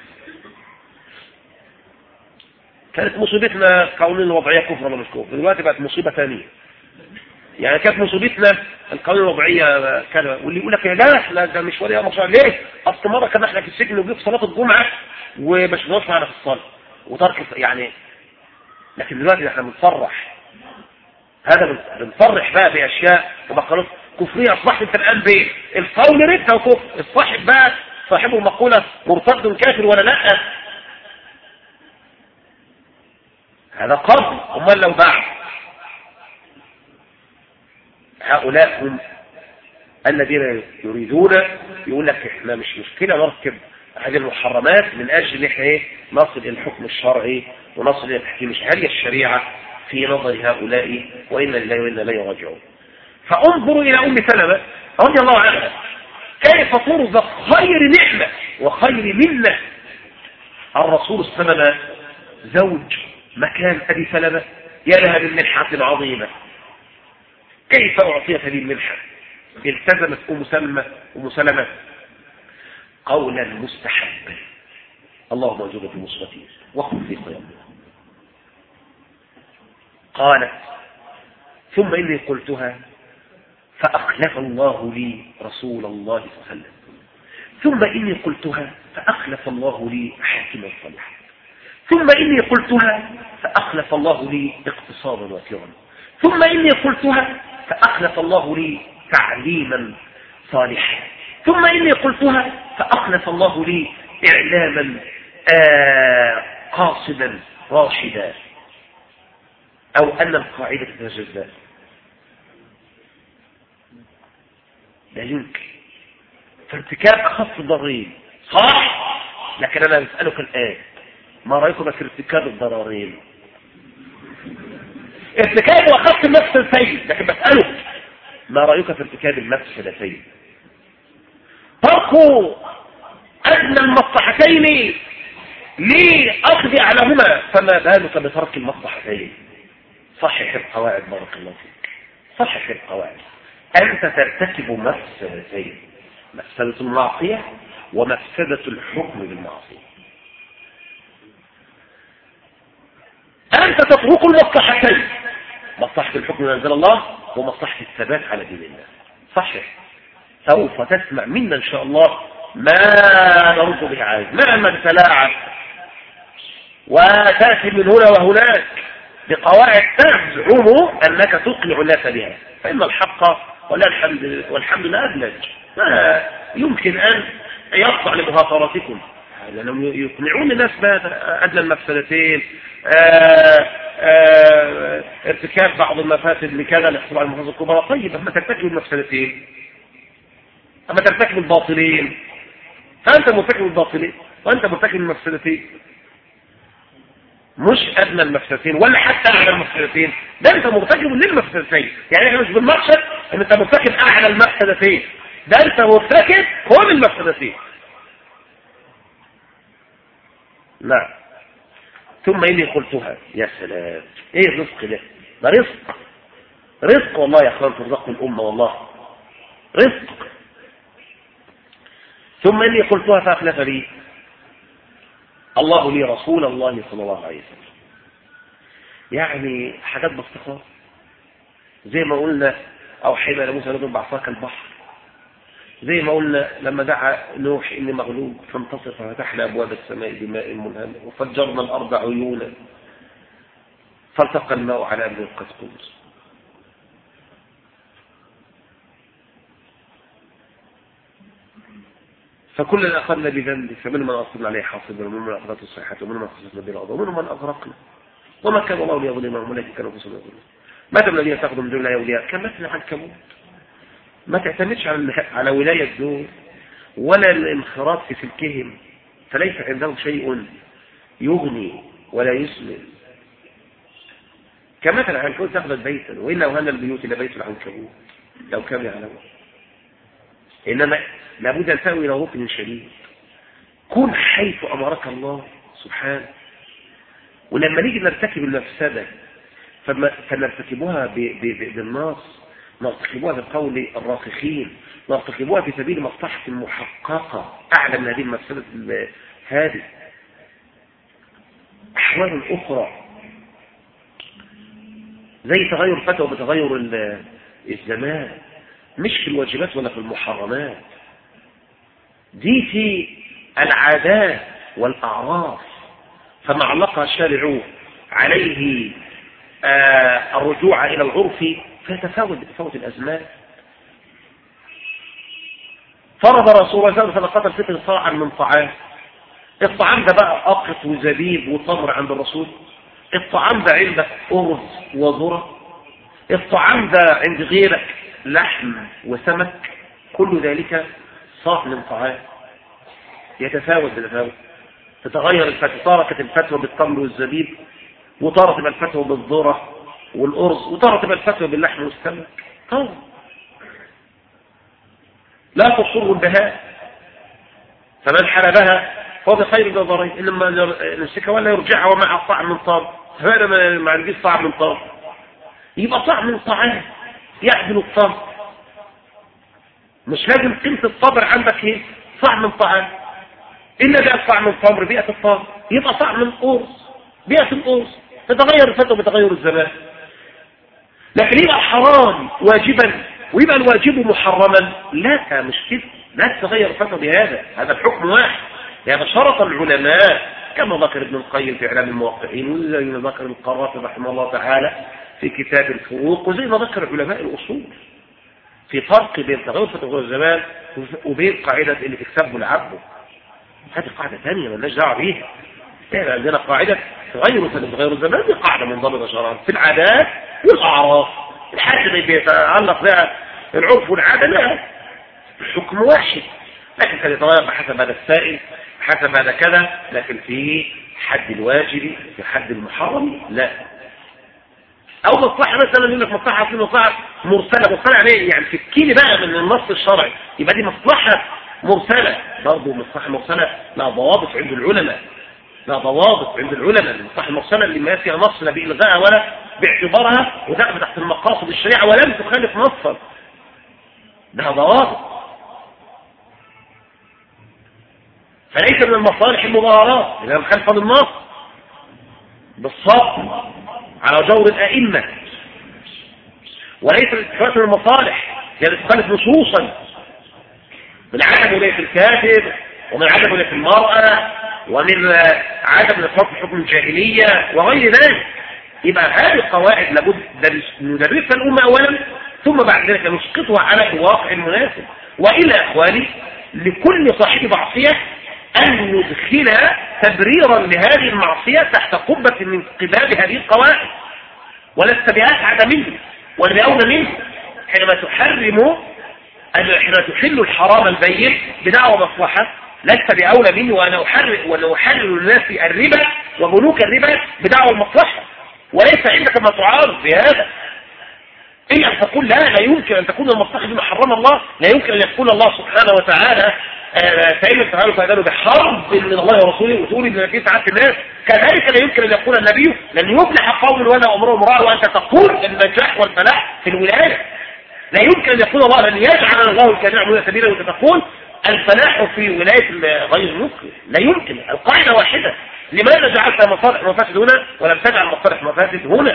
كانت مصيبتنا قوانين الوضعية كفر ولا مش كفر، دلوقتي بقت مصيبة ثانية. يعني كانت مصيبتنا القوانين الوضعية كذا، واللي يقول لك لا احنا ده مش ولي امر شرعي. ليه؟ اصل مرة كنا احنا في السجن وجيت في صلاة الجمعة ومش بنوقف معنا في الصلاة وترك يعني. لكن دلوقتي احنا بنصرح، هذا بنصرح بقى باشياء ومقالات كفرية. اصبحت انت الان بايه؟ القول رده وكفر، الصاحب بقى صاحبه مقولة مرتد كافر ولا لا؟ هذا قبل. امال لو بعد؟ هؤلاء هم الذين يريدون يقول لك احنا مش مشكلة نركب هذه المحرمات من اجل ان احنا ايه نصل الى الحكم الشرعي ونصل الى تحكيم هذه الشريعة في نظر هؤلاء، وإنا لله وإنا إليه راجعون. فانظروا إلى أم سلمة رضي الله عنها كيف ترزق خير نعمة وخير منة. الرسول صلى الله عليه وسلم زوج مكان أبي سلمة، يا لها من منحة عظيمة. كيف أعطيت هذه المنحة؟ التزمت أم سلمة أم سلمة قولا مستحبا: اللهم اجرني في مصيبتي واخلف في خيري. قالت: ثم إني قلتها فأخلف الله لي رسول الله صلى الله عليه وسلم، ثم إني قلتها فأخلف الله لي حاكما صالحا، ثم إني قلتها فأخلف الله لي اقتصادا وكرا، ثم إني قلتها فأخلف الله لي تعليما صالحا، ثم إني قلتها فأخلف الله لي إعلاما آه قاصدا راشدا. أو أن القاعدة تتجزأ. لا يمكن فارتكاب أخف الضررين صح، لكن أنا بسألك الآن ما رأيكم في ارتكاب الضررين؟ ارتكاب أخف المفسدتين، لكن بسألك ما رأيك في ارتكاب المفسدتين؟ تركوا أدنى المصلحتين لأخذ أعلاهما، فما بالك بترك المصلحتين؟ صحح القواعد بارك الله فيك، صحح القواعد. أنت ترتكب مفسدتين: مفسدة المعصية ومفسدة الحكم بالمعصية. أنت تترك المصلحتين: مصلحة الحكم بما أنزل الله ومصلحة الثبات على دين الله. صحح. سوف تسمع منا إن شاء الله ما نرد به عايز، ما تتلاعب وتأتي من هنا وهناك بقواعد تزعم أنك تقنع الناس بها، فإن الحق ولا الحمد والحمد لله أدلج، ما يمكن أن يخضع لمهاتراتكم، لأنهم يقنعون الناس بأدنى المفسدتين، ارتكاب بعض المفاسد لكذا لاحتمال المفاسد الكبرى. طيب ما ترتكب المفسدتين أما ترتكب الباطلين فأنت مرتكب الباطلين وأنت مرتكب المفسدتين، مش أدنى المفسدتين ولا حتى أعلى المفسدتين، ده أنت مرتكب للمفسدتين. يعني احنا مش بالمقصد أن أنت مرتكب أعلى المفسدتين، ده أنت مرتكب كل المفسدتين. نعم. ثم إني قلتها. يا سلام، إيه الرزق ده؟ ده رزق، رزق والله يا أخوان، ترزق الأمة والله رزق. ثم إني قلتها فأخلف لي الله لي رسول الله صلى الله عليه وسلم. يعني حاجات باختصار زي ما قلنا أوحينا لموسى أن اضرب بعصاك البحر، زي ما قلنا لما دعا نوح إني مغلوب فانتصر ففتحنا أبواب السماء بماء منهمر وفجرنا الأرض عيونا فالتقى الماء على أمر قد قدر. فكلنا أخذنا بذنبه، فمنهم من أصبنا عليه حاصبا ومنهم من أخذته الصيحة ومنهم من خسفنا بالأرض ومنهم من أغرقنا وما كان الله ليظلمهم ولكن كانوا أنفسهم يظلمون. ماذا الذين تاخذوا من دون الله أولياء كمثل عنكبوت، ما تعتمدش على على ولاية دول ولا الانخراط في سلكهم، فليس عندهم شيء يغني ولا يسمن. كمثل العنكبوت تاخذ بيتا وإلا وهن البيوت لبيت العنكبوت لو كانوا يعلمون. إنما لابد أن تأوي إلى ركن شديد، كن حيث أمرك الله سبحانه. ولما نيجي نرتكب المفسدة فنرتكبها بالنص، نرتكبوها بقول الراسخين، نرتكبوها في سبيل مصلحة محققة أعلى من هذه المفسدة هذه. أحوال أخرى زي تغير فتوى بتغير الزمان، مش في الواجبات ولا في المحرمات، دي في العادات والأعراف. فما علقها الشارع عليه آه الرجوع إلى العرف فيتفاوت بتفاوت الأزمان. فرض رسول الله صلى الله عليه وسلم صدقة الفطر صاعا من طعام. الطعام ده بقى أقط وزبيب وتمر عند الرسول، الطعام ده عندك أرز وذرة، الطعام ده عند غيرك لحم وسمك، كل ذلك صاع من طعام يتفاوت بتفاوت. تتغير الفتوى، تاركت الفتوى بالتمر والزبيب، وتارة تبقى الفتوى بالذرة والأرز، وتارة تبقى الفتوى باللحم والسمك. طيب لا تصر البهاء، فمن حلبها فهو بخير النظرين، إنما نمسكها ولا يرجعها ومعها طعم من طعم، فأنا ما عنديش طعم من طعم، يبقى طعم من طعام يعدل الطعم. مش لازم قيمة الصبر عندك ايه طعم من طعام، إلا بقى طعم من تمر بيئة الطعم، يبقى طعم من قرص بيئة القرص، تتغير الفتوى بتغير الزمان. لكن يبقى حرام واجبا ويبقى الواجب محرما، لا مش كده، لا تتغير الفتوى بهذا، هذا الحكم واحد. يعني شرط العلماء كما ذكر ابن القيم في إعلام الموقعين، وزي ما ذكر القرافي رحمه الله تعالى في كتاب الفروق، وزي ما ذكر علماء الأصول في فرق بين تغير فتوى الزمان وبين قاعدة اللي تكسبه العبد. هذه قاعدة ثانية مالناش دعوة بيها. احنا عندنا قاعدة تغير تغير الزمان، دي قاعدة منضبطة شرعا في العادات والأعراف. الحد اللي بيتعلق بها العرف والعادة لا، الحكم واحد، لكن قد يتغير بحسب هذا السائل حسب هذا كذا، لكن في حد الواجب في حد المحرم لا. او مصلحة مثلا يقول لك مصلحة في مصلحة مرسلة، مرسلة يعني يعني في الكيل بقى من النص الشرعي، يبقى دي مصلحة مرسلة، برضه مصلحة مرسلة لا ضوابط عند العلماء، لا ضوابط عند العلماء. المصلحة المرسلة اللي ما فيها نص لا بإلغائها ولا باعتبارها ودخل تحت المقاصد الشريعة ولم تخالف نصا، ده ضوابط. فليس من المصالح المظاهرات إذا مخالفة للنص بالصبر على جور الأئمة، وليس الاتفاق من المصالح يعني تخالف نصوصا من عدم ولاية الكاتب ومن عدم ولاية المرأة ومن عدم إطلاق حكم الجاهلية وغير ذلك. يبقى هذه القواعد لابد ندرسها الأمة أولا، ثم بعد ذلك نسقطها على الواقع المناسب. وإلى أخواني لكل صاحب معصية أن ندخل تبريرا لهذه المعصية تحت قبة من قباب هذه القواعد، ولا التبعات عدمية ولا بأولى منه. حينما تحرم أنا حين تحل الحرام البين بدعوى مصلحة لست بأولى مني وأنا أحرر وأنا أحرر للناس الربا وبنوك الربا بدعوى المصلحة، وليس عندك ما تعارض بهذا. إلا أن تقول لا لا يمكن أن تكون المصلحة بما حرم الله، لا يمكن أن يقول الله سبحانه وتعالى فإن التفاعل فأذانوا بحرب من الله ورسوله وتقول إن في ساعات الناس. كذلك لا يمكن أن يقول النبي لن يفلح قوم ولا أمرهم امرأة وأنت تقول النجاح والفلاح في الولاية. لا يمكن أن يقول الله لن يجعل الله الكافرين يعبدون سبيلا وأنت تقول الفلاح في ولاية غير المسلم. لا يمكن، القاعدة واحدة. لماذا جعلت مصالح مفاسد هنا ولم تجعل مصالح مفاسد هنا؟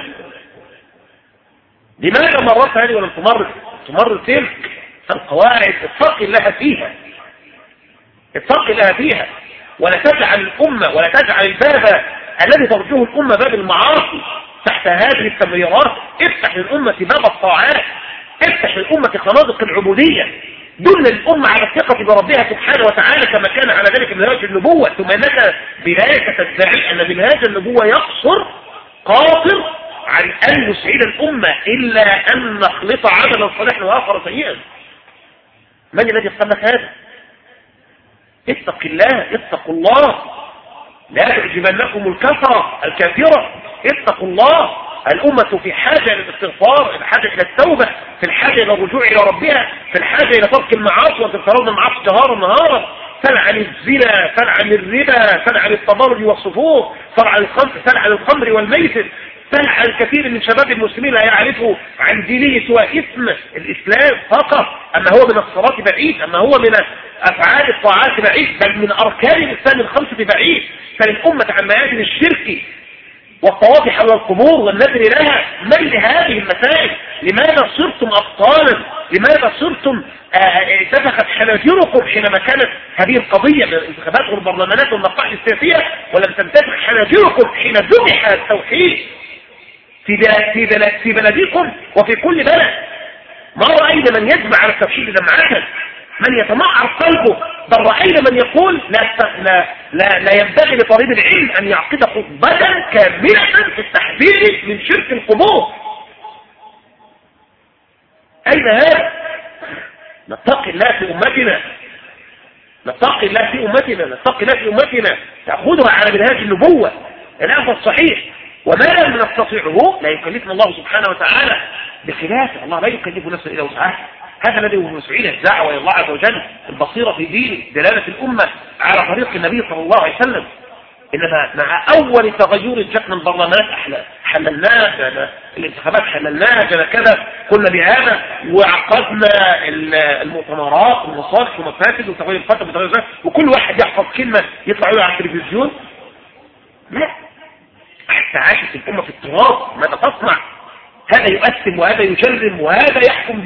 لماذا مرت هذه ولم تمر تمر تلك؟ القواعد اتق الله فيها، اتق الله فيها، ولا تجعل الأمة ولا تجعل الباب الذي ترجوه الأمة باب المعاصي تحت هذه التمريرات. افتح للأمة باب الطاعات، افتح للأمة خنادق العبودية، دل الأمة على الثقة بربها سبحانه وتعالى كما كان على ذلك منهاج النبوة. ثم أنك بذلك تدعي أن منهاج النبوة يقصر قاصر عن أن يسعد الأمة إلا أن نخلط عملا صالحا وآخر سيئا. من الذي قال لك هذا؟ اتق الله، اتقوا الله، لا تعجبنكم الكثرة الكثيرة، اتقوا الله. الأمة في حاجة إلى الاستغفار، في حاجة إلى التوبة، في الحاجة إلى الرجوع إلى ربها، في الحاجة إلى ترك المعاصي وتترون المعاصي جهارا نهارا. سل عن الزنا، سل عن الربا، سل عن التبرج والصفور، سل عن الخمر، سل عن الخمر والميسر، سل عن كثير من شباب المسلمين لا يعرفوا عن دينه سوى اسم الإسلام فقط. أما هو من الصلاة بعيد، أما هو من أفعال الطاعات بعيد، بل من أركان الإسلام الخمسة بعيد. سل الأمة عن ميادين الشرك والطواف حول القبور والنذر لها. من لهذه المسائل؟ لماذا صرتم أبطالا؟ لماذا صرتم اتفقت حناجركم حينما كانت هذه القضية من الانتخابات والبرلمانات والمقاعد السياسية، ولم تنتفق حناجركم حين ذبح التوحيد في بلد في بلد في بلدكم وفي كل بلد؟ ما رأينا من يجمع على التوحيد جماعة، من يتمعر قلبه، بل رأينا من يقول لا, لا, لا, لا ينبغي لطالب العلم أن يعقد خطبة كاملة في التحذير من شرك القبور. أين هذا؟ نتقي الله في أمتنا، نتقي الله في أمتنا، نتقي الله في أمتنا، تأخذها على منهاج النبوة الأمر الصحيح. وما لم نستطيعه لا يكلفنا الله سبحانه وتعالى بخلافه. الله لا يكلف نفسا إلا وسعها. هذا الذي هو مسؤولين الدعوة إلى الله عز وجل، البصيرة في دينه، دلالة الأمة على طريق النبي صلى الله عليه وسلم. إنما مع أول تغير جاءنا البرلمانات أحلى حللناه، الانتخابات حللناها، جاءنا كذا، قلنا بهذا، وعقدنا المؤتمرات والمصالح والمفاسد وتغير الفترة وتغير الفترة، وكل واحد يحفظ كلمة يطلع له على التلفزيون. لا، حتى عاشت الأمة في التراب. ماذا تصنع؟ هذا يؤثم وهذا يجرم وهذا يحكم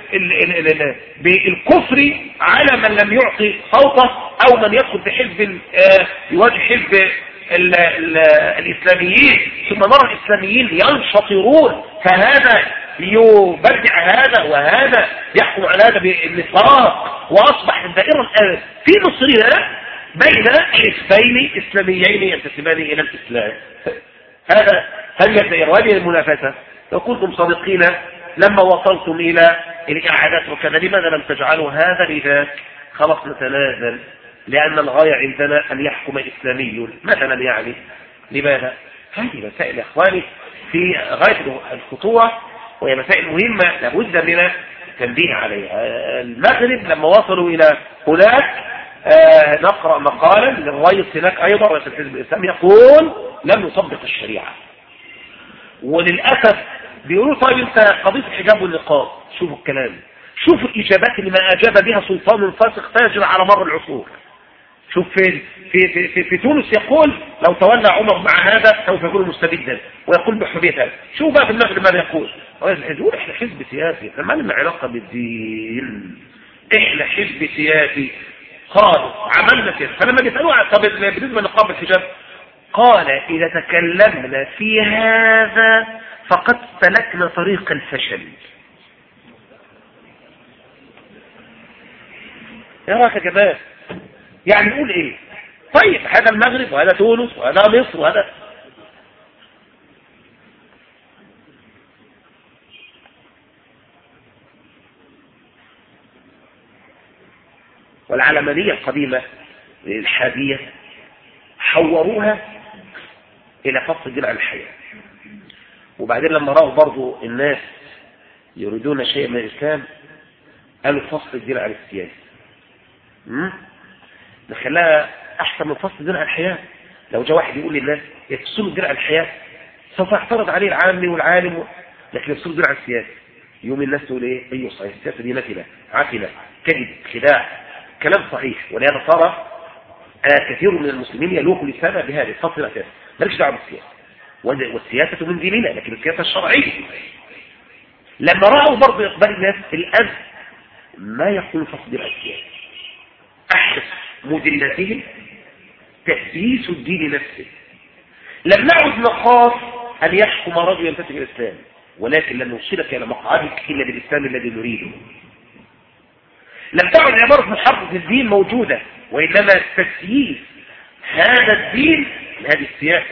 بالكفر على من لم يعطي صوته، أو من يدخل في حزب يواجه حزب الإسلاميين، ثم نرى الإسلاميين ينشطرون، فهذا يبدع هذا وهذا يحكم على هذا بالنفاق. وأصبح الدائرة الآن في مصرنا بين حزبين إسلاميين ينتسبان إلى الإسلام. هذا هل الدائرة هذه المنافسة؟ لو كنتم صادقين لما وصلتم إلى الإعادات وكذا، لماذا لم تجعلوا هذا لذاك؟ خلاص نتنازل، لأن الغاية عندنا أن يحكم إسلامي مثلا. يعني لماذا؟ هذه مسائل يا إخواني في غاية الخطوة، وهي مسائل مهمة لابد من التنبيه عليها. المغرب لما وصلوا إلى هناك آه نقرأ مقالا للرئيس هناك أيضا رئيس الحزب الإسلامي يقول لم يطبق الشريعة. وللأسف بيقولوا طيب انت قضية الحجاب والنقاب، شوفوا الكلام، شوفوا الإجابات اللي ما أجاب بها سلطان فاسق تاجر على مر العصور. شوف في, في, في, في, في تونس يقول لو تولى عمر مع هذا سوف يكون مستبدا ويقول بحريته. شوف بقى في المغرب ماذا يقول؟ يقول احنا حزب سياسي، احنا ما لنا علاقة بالدين، احنا حزب سياسي خالص عملنا كده. فلما بيسألوا طب بالنسبة لنقاب الحجاب قال إذا تكلمنا في هذا فقد سلكنا طريق الفشل. يا راك يا جماعة، يعني نقول ايه؟ طيب هذا المغرب وهذا تونس وهذا مصر وهذا، والعلمانية القديمة الحادية حوروها إلى فصل الدين عن الحياة. وبعدين لما رأوا برضو الناس يريدون شيء من الإسلام قالوا فصل الدين عن السياسة. نخليها أحسن من فصل الدين عن الحياة. لو جاء واحد يقول للناس يفصلوا الدين عن الحياة سوف يعترض عليه العامي والعالم و... لكن يفصلوا الدين عن السياسة يوم الناس تقول ايه؟ ايوه صحيح، السياسة دي نتنة عتلة كذب خداع كلام صحيح. ولهذا صار آه كثير من المسلمين يلوحوا لسانه بهذه الفصل الأساسي، مالكش دعوه بالسياسة، والسياسة من ديننا لكن السياسة الشرعية. لما رأوا برضو إقبال الناس الآن ما يكون فصل الدين عن السياسة، أحدث مدلتهم تأسيس الدين نفسه. لم نعد نخاف أن يحكم رجل ينتسب إلى الإسلام، ولكن لن نوصلك إلى مقعدك إلا بالإسلام الذي نريده. لم تعد عبارة محافظة الدين موجودة، وإنما تسييس هذا الدين لهذه السياسة،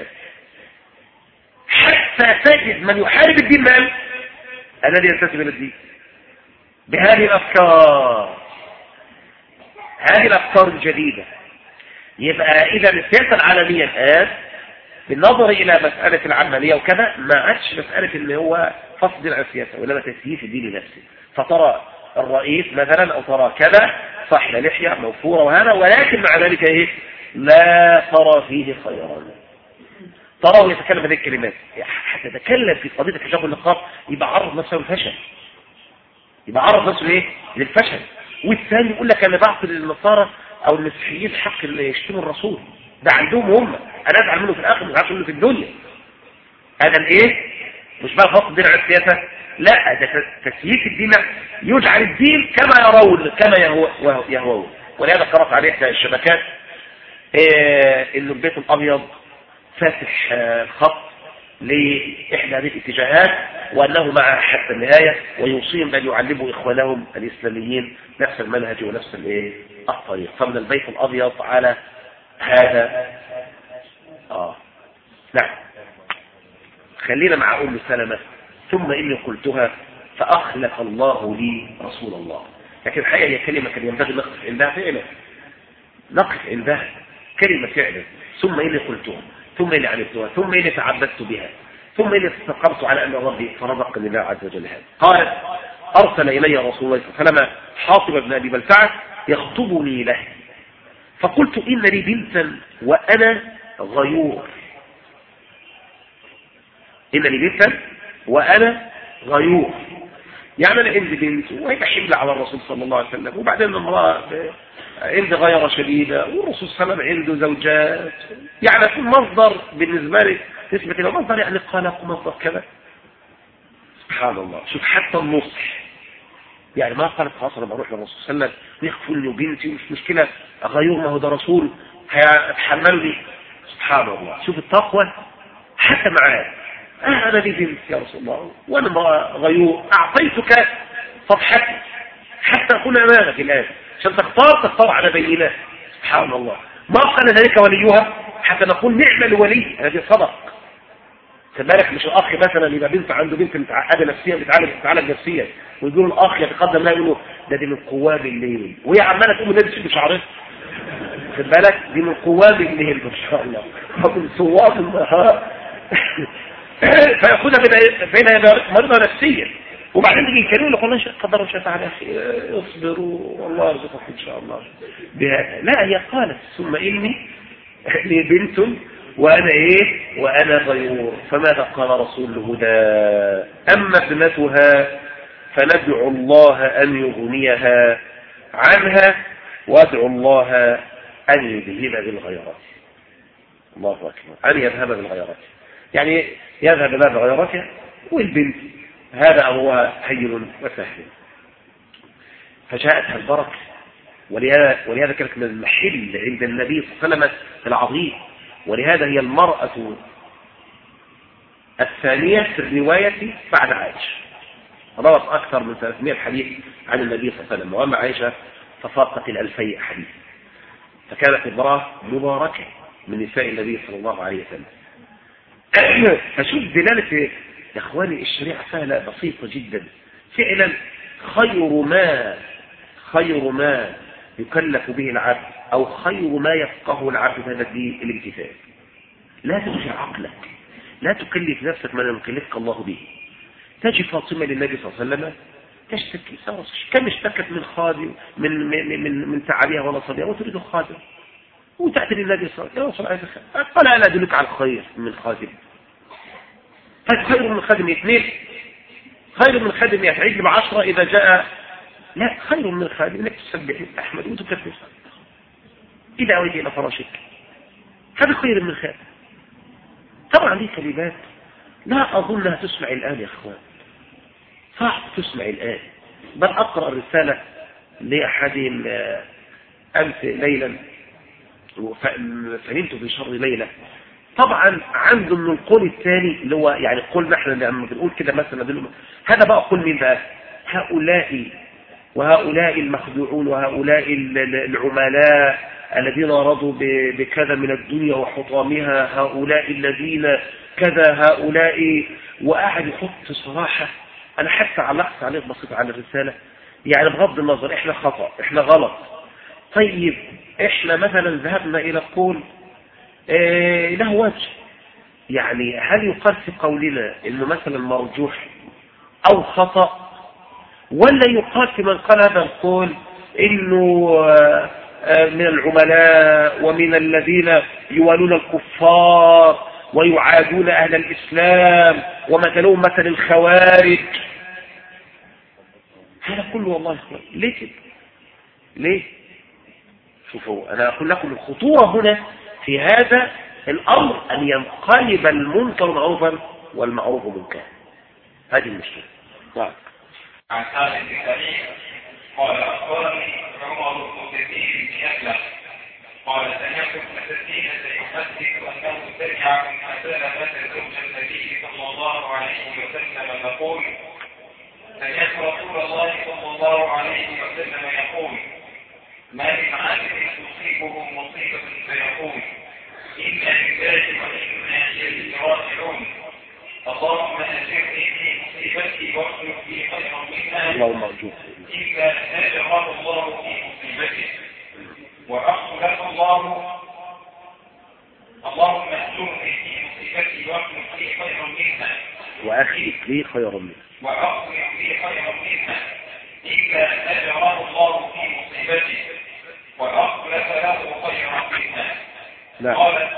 حتى تجد من يحارب الدين من الذي ينتسب إلى الدين بهذه الأفكار، هذه الأفكار الجديدة. يبقى إذا السياسة العالمية الآن بالنظر إلى مسألة العملية وكذا ما عادش مسألة إن هو فصل عن السياسة، وإنما تسييس الدين نفسه. فترى الرئيس مثلا أو ترى كذا صاحب لحية موفورة وهذا، ولكن مع ذلك إيه؟ لا ترى فيه خيرا. تراه يتكلم هذه الكلمات، حتى يتكلم في قضية الحجاب والنقاب يبقى عرض نفسه للفشل، يبقى عرض نفسه إيه؟ للفشل. والثاني يقول لك أنا بعطي للنصارى أو المسيحيين حق اللي يشتموا الرسول، ده عندهم هم، أنا أزعل منه في الآخر مش عارف منه في الدنيا. هذا الإيه؟ مش بقى فصل الدين عن السياسة، لا ده تسييس الدين، يجعل الدين كما يرون كما يهوون. ولهذا قرأت عليه إحدى الشبكات إيه إنه البيت الأبيض فاتح خط لإحدى هذه الاتجاهات، وأنه مع حتى النهاية، ويوصيهم أن يعلموا إخوانهم الإسلاميين نفس المنهج ونفس الإيه الطريق. فمن البيت الأبيض على هذا آه نعم. خلينا مع أم سلمة. ثم إني قلتها فأخلف الله لي رسول الله. لكن الحقيقة هي كلمة كان ينبغي نقف عندها فعلا، نقف عندها كلمة فعلا. ثم إني قلتها، ثم إني علمتها، ثم إني تعبدت بها، ثم إني استقرت على أن ربي فرزقني الله عز وجل هذا. قالت أرسل إلي رسول الله صلى الله عليه وسلم حاطب بن أبي بلتعة يخطبني له، فقلت إن لي بنتا وأنا غيور. إن لي بنتا وأنا غيور، يعني أنا عندي بنت وهي حمل على الرسول صلى الله عليه وسلم، وبعدين المرأة عندي غيرة شديدة، والرسول صلى الله عليه وسلم عنده زوجات، يعني في مصدر بالنسبة لي نسبة إلى مصدر يعني قلق مصدر كذا. سبحان الله. شوف حتى النصح، يعني ما قالت خلاص أنا بروح للرسول صلى الله عليه وسلم ويغفلني وبنتي مش مشكلة غيور، ما هو ده رسول هيتحملني. سبحان الله. شوف التقوى حتى معاه. آه أنا لي بنت يا رسول الله وأنا غيور، أعطيتك صفحتي حتى أكون أمامك الآن عشان تختار تختار على بينات. سبحان الله. ما قال ذلك وليها حتى نقول نعم الولي، هذه صدق. كذلك مش الأخ مثلا يبقى بنت عنده بنت متعقدة نفسيا بتعالج بتعالج نفسيا ويقولوا الأخ يتقدم لها يقولوا ده دي من قوام الليل، وهي عمالة تقوم الناس تشد شعرها. خد بالك دي من قوام الليل إن شاء الله، من صواب النهار. فيأخذها بين مرضى نفسيا، وبعدين تيجي يكلموا له والله قدر الله تعالى يا اخي اصبروا والله يرزقك ان شاء الله بهذا. لا هي قالت ثم اني لي بنت وانا ايه وانا غيور. فماذا قال رسول الهدى؟ اما ابنتها فندعو الله ان يغنيها عنها وادعو الله ان يذهب بالغيرات. الله اكبر. ان يذهب بالغيرات يعني يذهب بها بغيراتها، والبنت هذا أمرها هين وسهل. فجاءتها البركة، ولهذا, ولهذا كانت من المحل عند النبي صلى الله عليه وسلم العظيم. ولهذا هي المرأة الثانية في الرواية بعد عائشة، روت أكثر من ثلاثمائة حديث عن النبي صلى الله عليه وسلم، وأما عائشة ففاقت الألفي حديث. فكانت امرأة مباركة من نساء النبي صلى الله عليه وسلم. فشوف دلالة يا اخواني الشريعة سهلة بسيطة جدا فعلا. خير ما خير ما يكلف به العبد أو خير ما يفقه العبد في هذا الدين الامتثال. لا تشغل عقلك، لا تكلف نفسك ما لم يكلفك الله به. تجي فاطمة للنبي صلى الله عليه وسلم تشتكي، كم اشتكت من خادم من من من, من تعبها ونصبها وتريد خادم، وتأتي للنبي صلى الله عليه وسلم قال أنا أدلك على الخير من خادم. فخير من خادم اثنين، خير من خادم يتعيد بعشرة إذا جاء، لا، خير من خادم انك تسبح أحمد وتكبر إذا أويت إلى فراشك، هذا خير من خادم. طبعا دي كلمات لا أظنها تسمع الآن يا أخوان، صعب تسمع الآن. بل أقرأ الرسالة لأحدهم أمس ليلا وفهمت في شر ليلة. طبعا عنده من القول الثاني اللي هو يعني قول نحن لما بنقول كده مثلا، هذا بقى قول مين بقى؟ هؤلاء وهؤلاء المخدوعون وهؤلاء العملاء الذين رضوا بكذا من الدنيا وحطامها، هؤلاء الذين كذا، هؤلاء، وقاعد يحط صراحة. أنا حتى علقت عليه بسيط على الرسالة، يعني بغض النظر إحنا خطأ إحنا غلط. طيب إحنا مثلا ذهبنا إلى قول إيه له وجه، يعني هل يقال في قولنا إنه مثلا مرجوح أو خطأ، ولا يقال في من قال هذا القول إنه من العملاء ومن الذين يوالون الكفار ويعادون أهل الإسلام ومثلهم مثل الخوارج؟ هذا كله والله إخوان ليه كده؟ ليه؟ شوفوا أنا أقول لكم الخطورة هنا في هذا الأمر أن ينقلب المنكر معروفا والمعروف منكرا. هذه المشكلة. طيب. عن خالد بن سعيد قال أخبرني عمر بن كثير بن أسلم قال سمعت ابن سكينة يحدث أنه سمع من سلمة زوج النبي صلى الله عليه وسلم يقول سمعت رسول الله صلى الله عليه وسلم يقول ما من عبد تصيبه مصيبة فيقول إنا لله وإنا إليه راجعون اللهم أجرني في مصيبتي واخلف لي خيرا منها اللهم أجرني إذا أجره الله في مصيبته وأخلف الله اللهم أجرني في مصيبتي واخلف لي خيرا منها وأخلف لي خيرا منها وأخلف لي خيرا منها إذا أجره الله في مصيبته وأخلف له خيرا منها. لا قال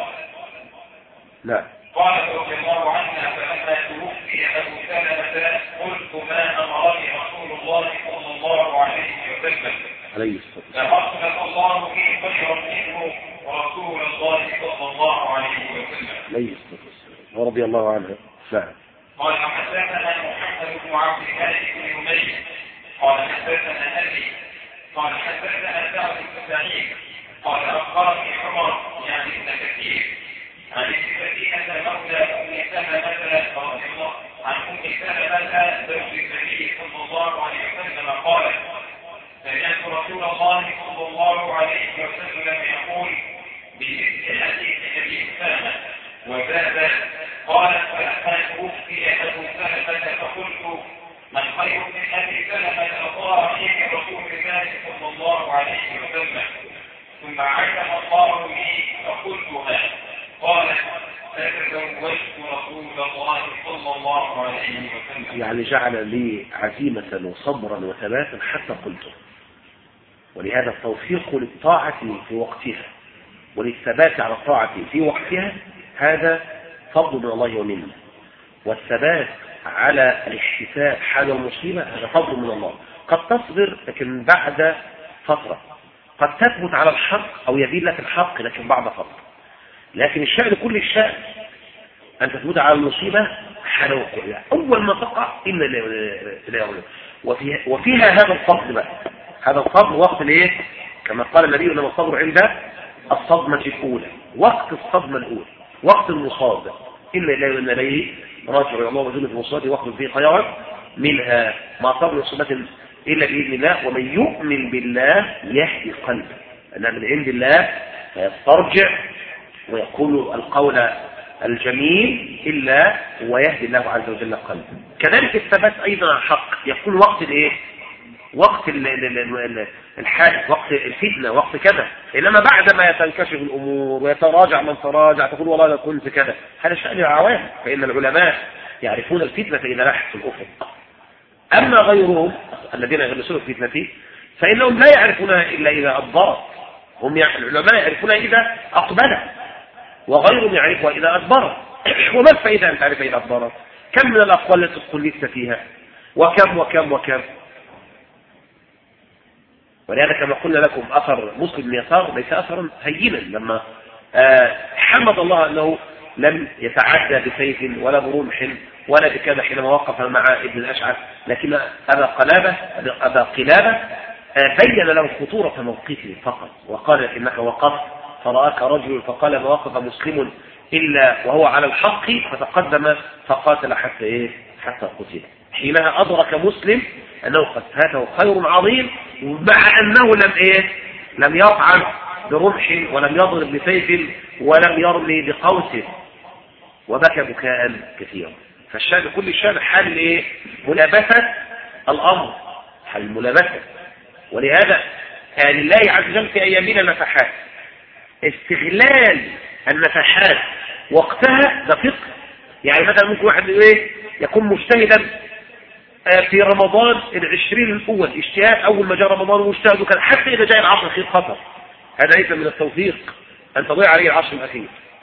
لا قالت رضي الله عنها فلما توفي أبو سلمة قلت ما أمرني رسول الله صلى الله عليه وسلم عليه الصلاة والسلام فأخلف الله في خيرا منه رسول الله صلى الله عليه وسلم عليه الصلاة والسلام ورضي الله عنها. نعم. قال حدثنا محمد بن عبد الملك بن يميز قال حدثنا أبي قال حدثنا سعد بن سعيد قال أخبرني عمر يعني ابن كثير عن ابن سكينة مولى أم سلمة رضي الله عن أم سلمة زوج النبي صلى الله عليه وسلم قالت سمعت رسول الله صلى الله عليه وسلم يقول بمثل حديث ابي سلمة وزاد قالت فلما توفي ابو سلمة فقلت من خير من ابي سلمة اطاع من رسول الله صلى الله عليه وسلم ثم علم الله لي فقلتها قالت فتزوجت رسول الله صلى الله عليه وسلم. يعني جعل لي عزيمة وصبرا وثباتا حتى قلته، ولهذا التوفيق للطاعة في وقتها وللثبات على الطاعة في وقتها هذا فضل من الله ومنه، والثبات على الاحتساب حال المصيبة هذا فضل من الله. قد تصبر لكن بعد فترة، قد تثبت على الحق أو يبين لك الحق لكن بعد فترة. لكن الشأن كل الشأن أن تثبت على المصيبة حال وقوعها أول ما تقع إلا لا يولد. وفيها, وفيها هذا الفضل بقى، هذا الفضل وقت الايه كما قال النبي انما الصبر عند الصدمة الأولى، وقت الصدمة الأولى وقت المصابة إلا إلا إليه راجع الله وجل في مصابه وقت فيه خيرا منها ما صبر مصيبة إلا بإذن الله ومن يؤمن بالله يهدي قلبه أنها من عند الله فيسترجع ويقول القول الجميل إلا ويهدي الله عز وجل قلبه. كذلك الثبات أيضا حق يكون وقت الإيه وقت الحادث، وقت الفتنة، وقت كذا. إنما بعد ما تنكشف الأمور ويتراجع من تراجع تقول والله أنا كنت كذا، هذا شأن العوام. فإن العلماء يعرفون الفتنة إذا لاحت في الأفق. أما غيرهم الذين يغلسون الفتنة فإنهم لا يعرفونها إلا إذا أدبرت. هم العلماء يعرفونها إذا أقبلت، وغيرهم يعرفها إذا أدبرت. وما الفائدة أن تعرفها إذا أدبرت؟ كم من الأقوال التي تخلصت فيها، وكم وكم وكم. ولهذا كما قلنا لكم أثر مسلم بن يسار ليس أثرا هينا، لما آه حمد الله أنه لم يتعدى بسيف ولا برمح ولا بكذا حينما وقف مع ابن الأشعث، لكن أبا قلابة أبا قلابة آه بين له خطورة موقفه فقط، وقال إنك وقفت فرآك رجل فقال ما وقف مسلم إلا وهو على الحق، فتقدم فقاتل حتى إيه حتى قتل. حينها أدرك مسلم أنه قد فاته خير عظيم، مع أنه لم إيه لم يطعن برمح ولم يضرب بسيف ولم يرمي بقوس، وبكى بكاء كثيرا. فالشأن كل الشأن حال إيه ملابسة الأمر، حال ملابسة. ولهذا قال الله عز وجل في أيامنا نفحات، استغلال النفحات وقتها ده فقه. يعني مثلا ممكن واحد ايه يكون مجتهدا في رمضان العشرين الاول اجتهاد، اول ما جاء رمضان واجتهد وكان حتى اذا جاء العشر الاخير خطر، هذا ليس من التوفيق ان تضيع عليه العشر الاخير.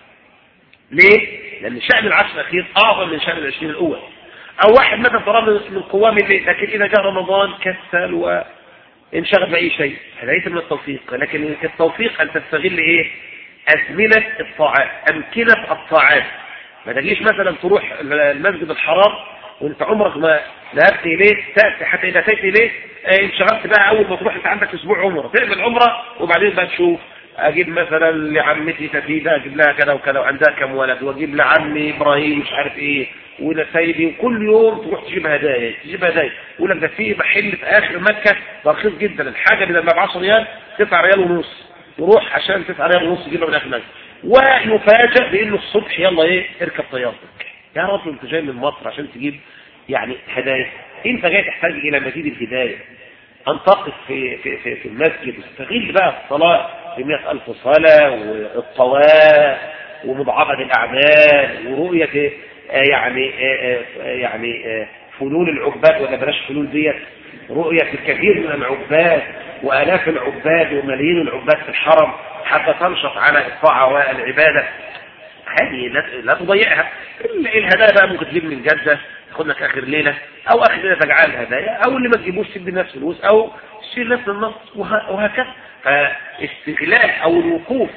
ليه؟ لان شأن العشر الاخير اعظم من شأن العشرين الاول. او واحد مثلا فرض من قوام الليل لكن اذا جاء رمضان كسل وانشغل باي شيء، هذا ليس من التوفيق. لكن التوفيق ان تستغل ايه ازمنه الطاعات، امكنه الطاعات. ما تجيش مثلا تروح المسجد الحرام وانت عمرك ما ذهبت اليه، تاتي حتى اذا اتيت اليه انشغلت بقى. اول ما تروح انت عندك اسبوع عمره، تعمل عمره وبعدين بقى تشوف اجيب مثلا لعمتي تفيده اجيب لها كذا وكذا وعندها كم ولد، واجيب لعمي ابراهيم مش عارف ايه ولسيدي، وكل يوم تروح تجيب هدايا تجيب هدايا. يقول لك ده في محل في اخر مكه رخيص جدا، الحاجه بدل ما ب عشرة ريال تسعة ريال ونص، تروح عشان تسعة ريال ونص تجيبها من اخر مكه، ويفاجئ بانه الصبح يلا ايه اركب طيارتك. يا رب انت جاي من مصر عشان تجيب يعني هدايا، انت جاي تحتاج الى مزيد الهدايه، ان تقف في في في, في المسجد واستغل بقى الصلاه بمئة ألف صلاه والطواف ومضاعفه الاعمال ورؤيه يعني يعني فلول العباد، ولا بلاش فلول ديت، رؤيه الكثير من العباد والاف العباد وملايين العباد في الحرم حتى تنشط على الطاعه والعباده. هذه لا تضيعها. الهدايا بقى ممكن تجيب من جده تاخد لك اخر ليله، او اخر ليله تجعل الهدايا، او اللي ما تجيبوش تدي نفس الفلوس او تشيل نفس النص وهكذا. فاستغلال او الوقوف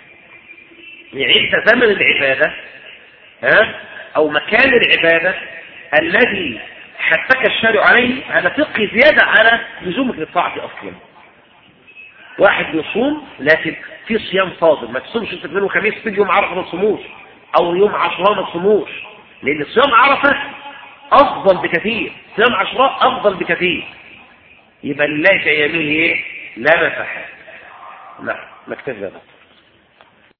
عند زمن العباده ها او مكان العباده الذي حثك الشارع عليه، هذا فقه زياده على لزومك للطاعه اصلا. واحد يصوم لكن في صيام فاضل، ما تصومش انت اثنين وخميس تيجي يوم عرفه ما تصوموش، او يوم عاشوراء ما تصوموش، لان صيام عرفه افضل بكثير، صيام عاشوراء افضل بكثير. يبقى لله في ايامه ايه لا نفحات. نعم نكتفي بهذا.